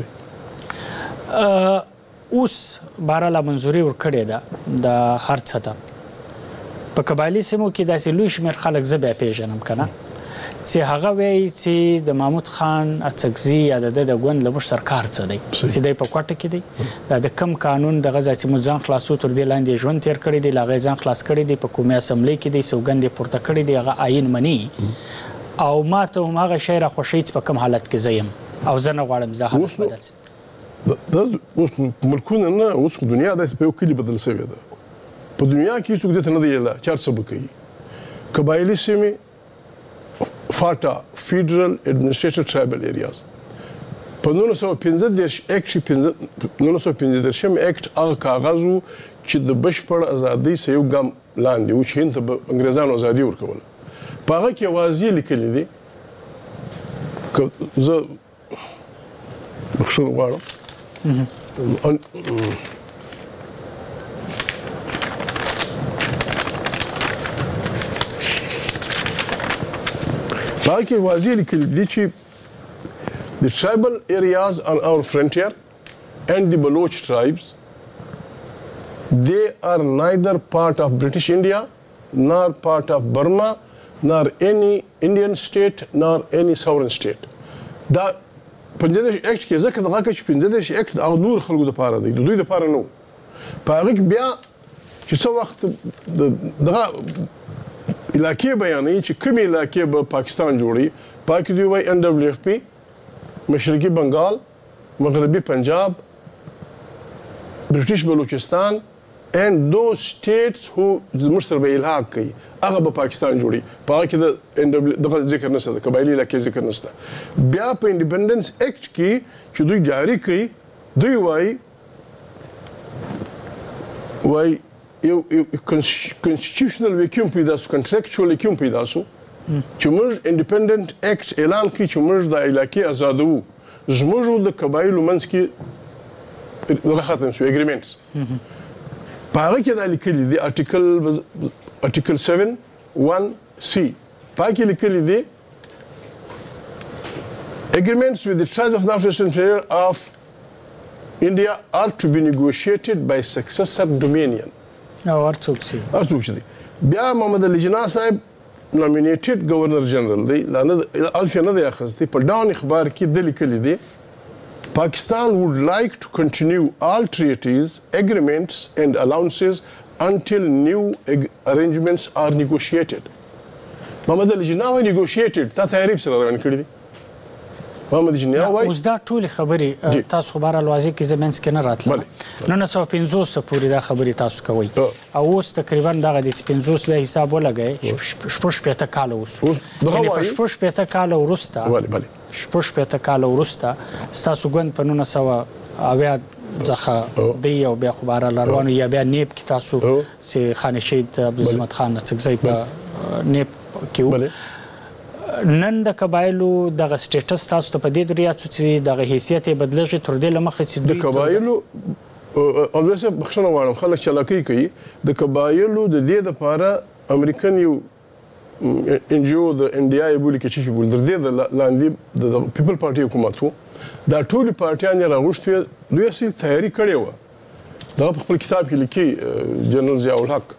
اوس بهرحاله منظوري ورکړې ده د هر څه ته په قبایلي سیمو کې داسې لوی شمېر خلک زه بیا پېژنم که نه چې هغه وایي چې د محمود خان اڅکزي یا د د ګوند له مشر کار څه دی چې دی په کوټه کې دی دا د کم قانون د غزا چې مو ځان خلاصو تر دې لاندې ژوند تیر کړی دی لاغه ځان خلاص کړی دی په قومي اسمبلی کې دی سوګند پورته کړی دی هغه آئین منی او ماته هم هغه شی را خوشی چې په کم حالت کې زیم او زه نه غواړم زه حالت بدل شي دا اوس ملکونه نه اوس دنیا داسې په یو کلي بدل شوې ده په دنیا کې څوک دته نه دی یلا چار څه کوي قبایلی سیمې فاټا فیډرل اډمنسټریټیو ټرایبل ایریاز په نولس سوه پنځه دېرش اکټ نولس سوه پنځه دېرشم اکټ هغه کاغذ و چې د بشپړ ازادۍ څخه یو ګام لاندې و چې هند ته به انګریزانو ازادي ورکوله په هغه کې واضح لیکلي دي که زه بخښنه غواړم باقي واضح لیکلي دي چې the tribal areas on our frontier and the Baloch tribes they are neither part of British India nor part of Burma nor any Indian state nor any sovereign state دا پنځه دېرش اکټ کې ځکه دغه کې پنځه دېرش اکټ او نور خلکو لپاره دی د دوی لپاره نه په هغه کې بیا چې څو وخت دغه علاقې بیانوي چې کومې علاقې به پاکستان جوړي پاکي دوی وایي ان ډبلیو اف پی مشرقي بنگال مغربي پنجاب برټش بلوچستان and those states who زموږ سره به الحاق کوي هغه به پاکستان جوړي په هغه کې د ان ډبلیو دغه ذکر نشته د قبایلي علاقې ذکر نشته بیا په انډیپندنس اکټ کې چې دوی جاری کوي دوی وایي وایي یو کنسټیټیوشنل ویکیوم پیدا شو کنټراکچوال ویکیوم پیدا شو چې موږ انډیپندنت اکټ اعلان کړي چې موږ د علاقې آزادو زموږ د قبایلو منځ کې دغه ختم شو اګریمنټس په هغه کې دا لیکلي دي ارټیکل ارټیکل سیون ون سی په هغه کې لیکلي دي agreements with the tribes of the Northwestern Frontier of India are to be negotiated by successor dominion. او ارڅوک سي ارڅوک سي بیا محمد علي جناح صاحب nominated governor general دی لانه الف نه دی اخستي په ډاون اخبار کې د لیکلي دی Pakistan would like to continue all treaties, agreements and allowances until new arrangements are negotiated. محمد علي جناح negotiated تا تحریف سره روان کړی دی محمد جناح وايي اوس دا ټول خبرې تاسو خبره لوازم کې زمنس کې نه راتله نو نه سو پنځوس پورې دا خبرې تاسو کوي او اوس تقریبا دغه د پنځوس له حساب ولګي شپږ پېته کال اوس یعنی په شپږ پېته کال ورسته بله بله شپږ پېته کال ورسته تاسو ګوند په نو سو اویا ځخه دی او بیا خبره روانو یا بیا نیب کې تاسو چې خان شهید عبدالصمد خان څخه په نیب کې نن د قبایلو دغه سټیټس تاسو ته په دې دریات چې دغه حیثیت بدلږي تر دې لمخه چې د قبایلو او لسه بخښنه غواړم خلک چلاکی کوي د قبایلو د دې لپاره امریکن یو ان جی او د انډیا یې بولی کې چې بول در دې د لاندې د پیپل پارټي حکومت وو دا ټول پارټیان راغوښتي دوی اصلي تیاری کړې و دا په خپل کتاب کې لیکي جنرال ضیاء الحق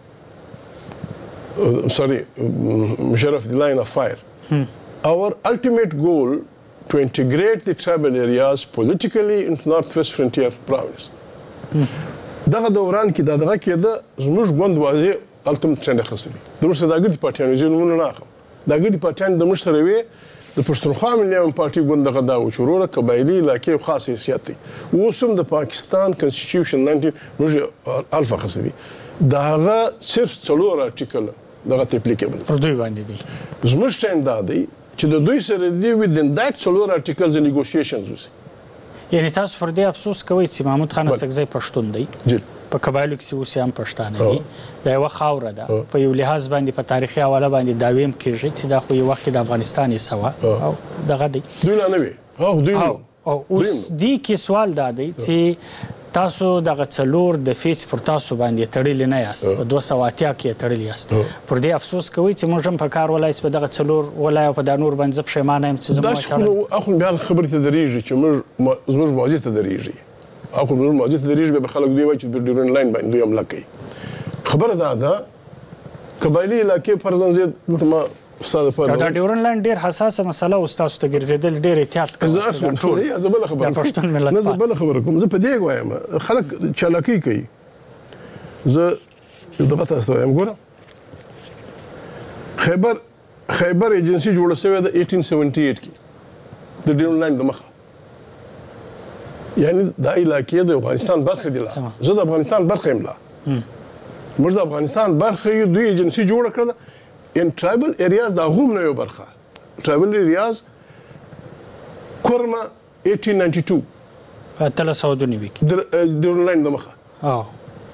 سوري مشرف the line of fire Hmm. Our ultimate goal to integrate the tribal areas politically into Northwest Frontier Province. دغه دوران کې دا دغه کې د زموږ ګوند واځي الټیمیټ ټرند خسري د موږ سره د پارټیانو ځینونه نه اخم دا ګډي پارټیان د موږ سره وي د پښتونخوا ملي پارټي ګوند دغه دا وشوروره قبایلی علاقې خاص حیثیت دی اوسم د پاکستان کنسټیټیوشن ناینټین موږ الفا خسري داغه صرف څلور ارټیکل دغه اپلیکیبل پر دوی باندې دي زموږ ټایم دا دی چې د دوی سره دی within that څلور articles negotiations وسی یعنی تاسو پر دې افسوس کوئ چې محمود خان اڅکزی پښتون دی په قبایلو کې اوس هم پښتانه دي دا یو خاوره ده په یو لحاظ باندې په تاریخي حواله باندې داویم کېږي چې دا خو یو وخت د افغانستان سوا او دغه دی دوی نه وي او دوی او اوس دی کې سوال دا دی چې تاسو دغه څلور د فیس پر تاسو باندې تړلې نه یاست په دوه سوه اتیا کې تړلې یاست پر دې افسوس کوي چې موږ هم په کار ولای چې دغه څلور ولای په د نور باندې پښیمانه يم چې زموږ کار اخو بیا خبرې ته درېږي چې موږ زموږ موضوع ته درېږي اخو موږ موضوع ته درېږي به خلک دی وایي چې د ډیورن لاین باندې هم لکې خبره ده دا قبایلی علاقې فرزن زید دلته ما استاد په دا ډیورن لاین ډیر حساسه مسله او تاسو ته ګرځیدل ډیر احتیاط کوئ زه ټول یا زبل خبره کوم پښتون ملت نه زبل خبره کوم زه په دې وایم خلک چالاکی کوي زه د پته ستوم ګوره خیبر خیبر ایجنسی جوړه شوې ده eighteen seventy-eight کې د ډیورن لاین د مخه یعنی د علاقې د افغانستان برخه دی لا زه د افغانستان برخه یم لا موږ د افغانستان برخه یو دوی ایجنسی جوړ کړل ان ټرایبل ایریاز دا هم نه یو برخه ټرایبل ایریاز کورما eighteen ninety-two په تل سعودونی وی کې د ډیورن لاین د مخه اه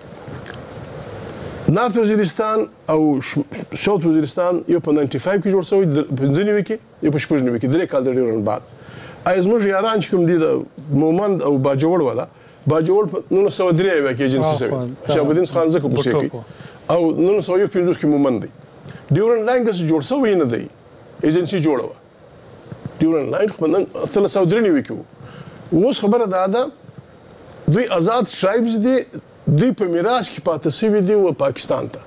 نارت وزیرستان او ساوث وزیرستان یو په ninety-five کې جوړ شوی د پنځه نیوي کې یو په شپږ نیوي کې درې کال د ډیورن بعد ایزموږ یاران چې کوم دي د مومند او باجوړ ولا باجوړ په نو سو درې وی کې ایجنسی شوی شهابالدین خان زکه موسیقي او نو سو یو پنځوس کې مومند دی ډیورن لاین کې جوړ شوی نه دی ایجنسی جوړه ډیورن لاین خو نن تل سو درې نیوي کې اوس خبره ده ده دوی آزاد ټرایبز دي دوی په میراث کې پاتې شوي دي او پاکستان ته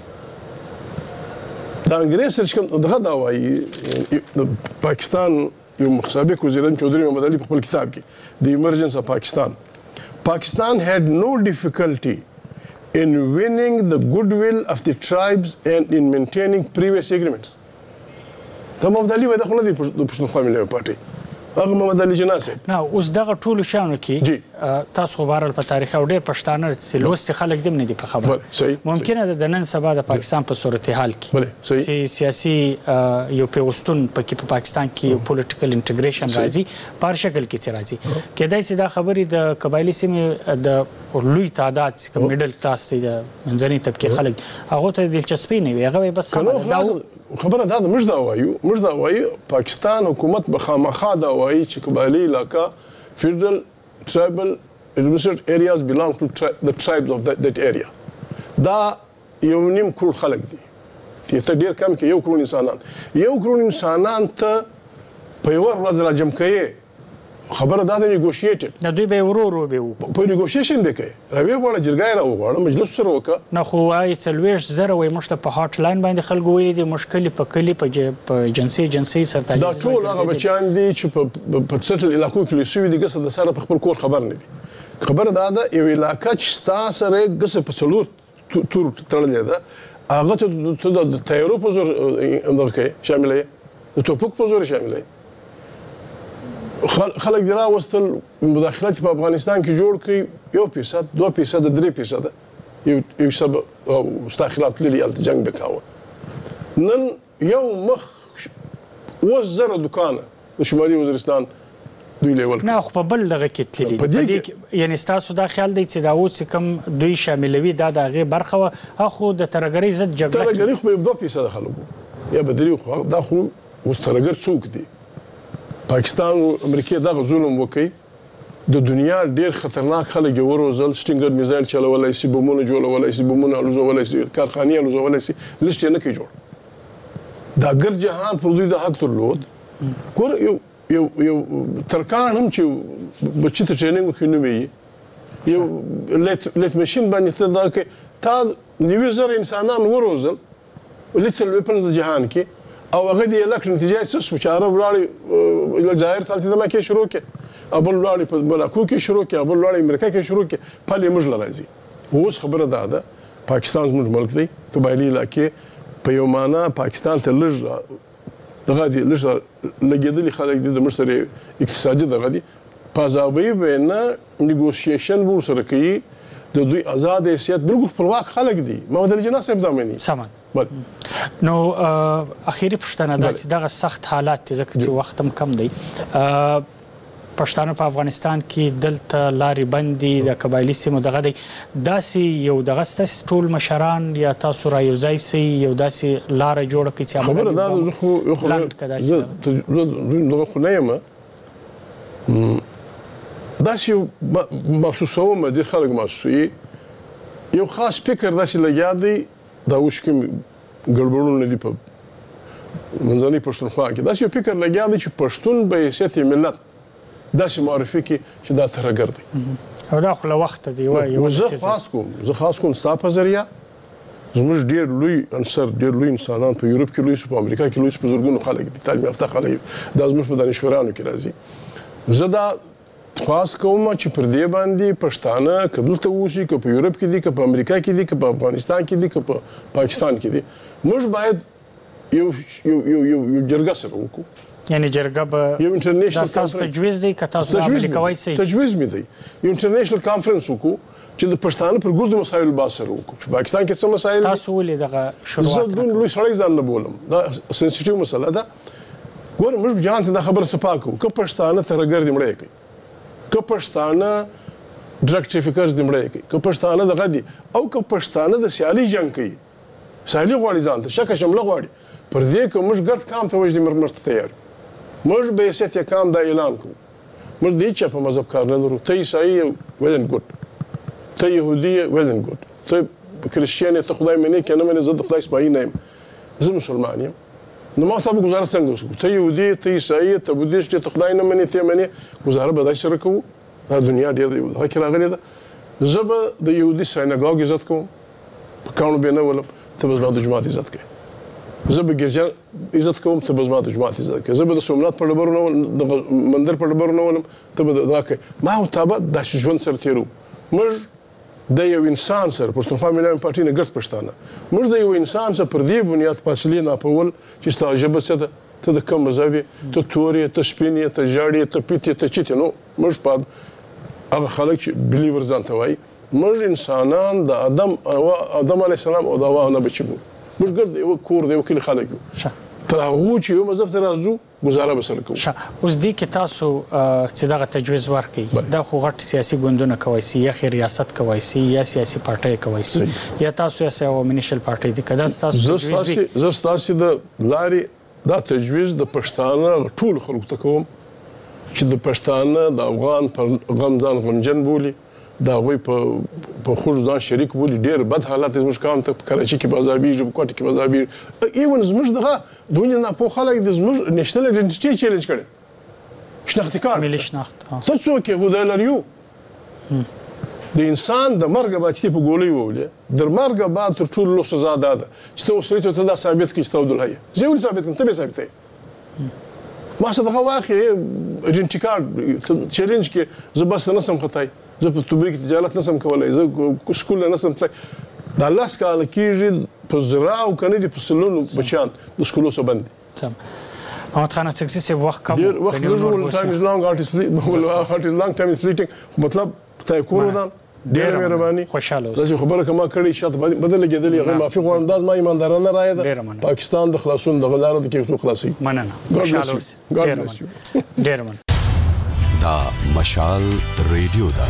د انګریز سره کوم دغه دا وایي پاکستان یو سابق وزیر اعظم چودھری محمد علي په خپل کتاب کې د ایمرجنس اف پاکستان پاکستان had no difficulty in winning the goodwill of the tribes and in maintaining previous agreements دا محمد علي وایي دا خو نه دی د پښتونخوا ملي پارټي هغه محمد علي جناح صاحب نه اوس دغه ټولو شیانو کې تاسو خو بهرحال په تاریخ او ډېر پښتانه چې لوستي خلک دې هم نه دي په خبره ممکنه ده د نن سبا د پاکستان په صورتحال کې چې سیاسي یو پیوستون پکې په پاکستان کې یو پولیټیکل انټیګریشن راځي په هر شکل کې چې راځي کېدای شي دا خبرې د قبایلي سیمې د لوی تعداد چې میډل کلاس دی د منځنۍ طبقې خلک هغو ته دلچسپي نه وي هغه بس خبره دا موږ دا وایو موږ دا وایو پاکستان حکومت به خامخا دا وایي چې قبایلي علاقه فیډرل tribal administrative areas belong to tri the tribes of that, that area دا یو نیم کروڑ خلک دي ته ډیر کم کې یو کروڑ انسانان یو کروڑ انسانان ته په یو ورځ را جمع کوي خبره دا د نیګوشیټډ نه دوی به ورو ورو به په نیګوشیشن دی کوي راوي غواړي جرګای را وغواړي مجلس سره وکړه نه خو وايي څلوېښت زره وایي موږ ته په هاټ لاین باندې خلکو ویلي دي مشکلې په کلي په جنسي جنسي سره دا ټول هغه بچیان دي چې په سټل علاقو کې لسوي دي ګسه د سره په خپل کور خبر نه دي خبره دا ده یو علاقه چې تاسو سره ګسه په څلور تور تړلې ده هغه ته د تیارو په زور دغه کې شاملې د توپک په زور شاملې خلک دی راوستل مداخلت په افغانستان کې جوړ کړي یو فیصد دوه فیصد درې فیصد یو یو سبب او مستخلات لري الته جنگ وکاوه نن یو مخ وزره دکانه د شمالي وزیرستان دوی لیول نه خو په بل دغه کې تللی په دې یعنی تاسو دا خیال دی چې دا اوس کوم دوی شاملوي دا دغه برخه اخو د ترګری زد جګړه ترګری خو دوه فیصد خلکو یا بدري خو دا خو اوس ترګر څوک دی پاکستان او امریکا دغه ظلم وکړي د دنیا ډیر خطرناک خلک وروزل سټینګر میزایل چلولای شي بمونه جوړولای شي بمونه الوزولای شي کارخانه الوزولای شي لست نه کوي جوړ دا ګر جهان پر دوی د حق درلود ګور یو یو یو ترکان هم چې بچی ته ټریننګ کوي نو وي یو لیت لیت ماشين باندې ته دا کې تا نیو زر انسانان وروزل لیتل ویپنز د جهان کې او هغه د الکترون نتیجه څه سوچاره ولاړی الجزائر ته د مکه شروع کې ابل ولاړی په ملاکو کې شروع کې ابل ولاړی امریکا کې شروع کې په لمج راځي اوس خبره ده ده پاکستان زموږ ملک دی قبایلی علاقې په یو معنا پاکستان ته لږ دغه دی لږ لګیدلی خلک دي د مشتري اقتصادي دغه دی پازابي بینه نیګوشیشن ور سره کوي د دوی آزاد حیثیت بالکل پرواک خلک دي محمد علي جناح صاحب دا معنی سامان نو اخیری پښتنه دا چې دغه سخت حالات ځکه چې وخت هم کم دی پښتانه په افغانستان کې دلته لارې بندي د قبایلي سیمو دغه دی داسې یو دغه ستاسو ټول مشران یا تاسو را یو ځای سي یو داسې لار جوړ کړئ چې خبره دا زه خو یو خو دغه خو نه یم داسې محسوسوم ډېر خلک محسوسوي یو خاص فکر داسې لګیا دی دا اوس کوم ګډوډونه دي په منځنۍ پښتونخوا کې دا یو فکر لګیا دی چې پښتون به حیثیت ملت داسې معرفي کې چې دا ترګر دی او دا خو له وخت دی وایي زه خاص کوم زه خاص کوم ستا په ذریعه زموږ ډېر لوی عنصر ډېر لوی انسانان په یورپ کې لوی شو، په امریکا کې لوی شو، په زرګونو خلک دي تعلیم یافته خلک دا زموږ په دانشورانو کې راځي. زه دا خواست کوم چې پر دې باندې پښتانه که دلته اوسي، که په یورپ کې دي، که په امریکا کې دي، که په افغانستان کې دي، که په پاکستان کې دي، موږ باید یو یو یو یو جرګه سره وکړو. یعنی جرګه به یو انټرنیشنل تاسو تجویز دی که تاسو عملي کوئ سي تجویز مې دی یو انټرنیشنل کانفرنس وکړو چې د پښتانه پر ګردو مسایل با سره وکړو چې پاکستان کې څه مسایل تاسو ولې دغه شروعات زه دون لوی سړی ځان نه بولم دا سنسټیو مسله ده. ګور موږ جهان ته دا خبره سپاکو که پښتانه ترګر دی مړی کوي، که پښتانه ډرګ ټریفیکرز دی مړی کوي، که پښتانه دغه دي او که پښتانه د سیالي جنگ کوي، سیالي غواړي ځان ته شکه شمله غواړي، پر دې که موږ ګرد کام ته وجدي مرمر ته تیار موږ به حیثیت یې کام دا اعلان کوو. موږ د هیچا په مذهب کار نه لرو. ته عیسایي یې ویل اینډ ګوډ، ته یهودي یې ویل اینډ ګوډ، ته کریسچین یې ته خدای منې که نه منې زه د خدای سپایي نه یم، زه مسلمان یم. نو ما ورته به ګزاره څنګه وکړو؟ ته یهودي یې، ته عیسایي یې، ته بودیست یې، ته خدای نه منې، ته یې منې، ګزاره به داسې سره کوو. دا دنیا ډېر دغه کې راغلې ده. زه به د یهودي ساینګاګ عزت کوم، په کاڼو بې نه ولم، ته به زما د جومات عزت کوې. زه به ګرجا عزت کوم، ته به زما د جومات عزت کوې. زه به د سومنات په ډبرو نه ولم، د مندر په ډبرو نه ولم، ته به دغه کوې. ما او تا به داسې ژوند سره تېرو. موږ د یو انسان سره پښتونخوا ملي پارټي نه ګرد پښتانه موږ د یو انسان سره پر دې بنیاد فاصلې ناپول چې ستا ژبه څه ده، ته د کوم مذهب یې، ته تور یې، ته سپین یې، ته ژاړ یې، ته پیت یې، ته چیت یې. نو موږ په هغه خلک چې بلیور ځان ته وایي موږ انسانان د آدم آدم علیه السلام او د حوا نه بچي وو. موږ ګرد یو کور د یو کلي خلک یو. تر هغو چې یو مذهب ته راځو ګزاره به سره کوو. اوس دې کې تاسو چې دغه تجویز ورکړئ دا خو غټ سیاسي ګوندونه کولی سي یا خیر ریاست کولی سي یا سیاسي پارټۍ کولی سي یا تاسو یې یوه منیشل پارټۍ دي که دا ستاسو تجویز وي. زه ستاسې د لارې دا تجویز د پښتانه ټولو خلکو ته کوم چې د پښتانه د افغان پر غم ځان غمجن بولي، د هغوی په خوږ ځان شریک بولي. ډېر بد حالات زموږ قام ته په کراچي کې به عذابېږي، په کوټه کې به عذابېږي. ایون زموږ دغه دونه ناپوه خلک د زموږ نیشنل ایډنټیټي چیلنج کړی، شناختي کارت ملي شناخت. ته څوک یې؟ هو دی لاریو د انسان د مرګه بعد چې ته په ګولۍ وولې، در مرګه بعد تر ټولو لوی سزا دا ده چې ته اوس ورته دا ثابت کړي چې ته عبدالحی یې. زه یې ولې ثابت کړم؟ ته به یې ثابتوې. ما څه دغه واخلې ایډنټي کارت چیلنج کې زه بس نه سم خطای، زه په طبي کې تجارت نسم کولی، زه سکول نه نسم تللی. دا لس کاله کېږي په زراو که نه دي په سلونو بچیان د سکولو څخه بند دي. محمد خان اڅکزي صاحب وخت کم ډېر وخت نه ژوول ټایم از لانګ هارټ از لانګ ټایم از فلیټینګ مطلب تا یې کور ودان. ډېره مهرباني، خوشحاله اوسئ. داسې خبره که ما کړې شاته بدله کېدلې هغه معافي غواړم. دا زما ایماندارانه رایه ده. پاکستان د خلاصون دغه لاره ده کې څوک خلاصوي. مننه، خوشحاله اوسئ. ډېره مننه، ډېره مننه. دا مشال ریډیو ده.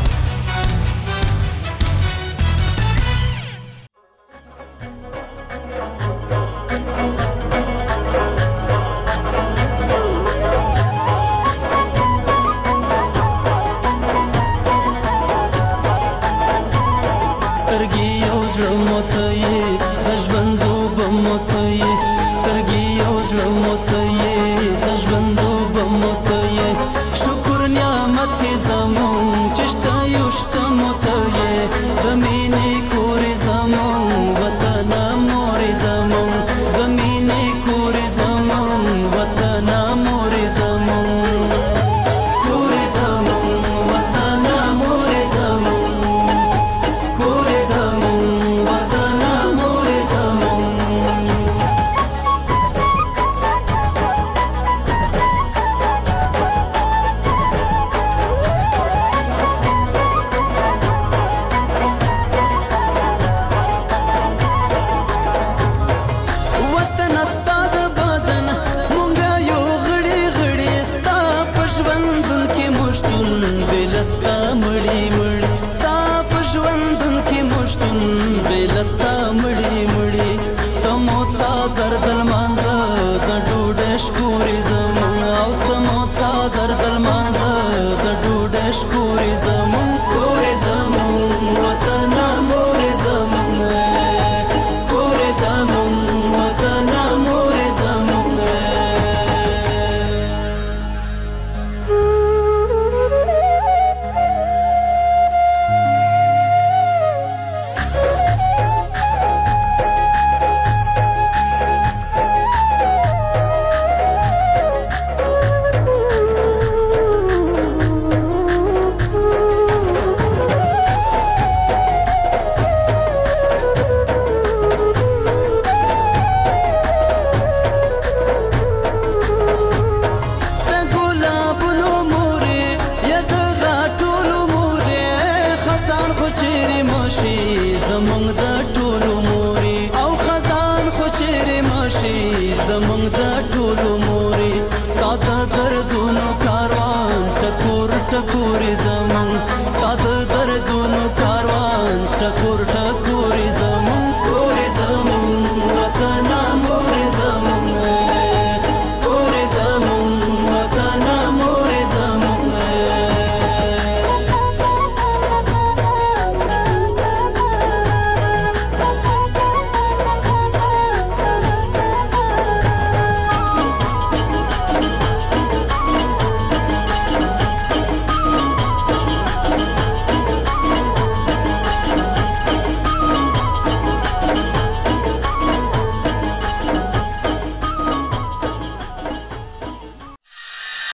عادت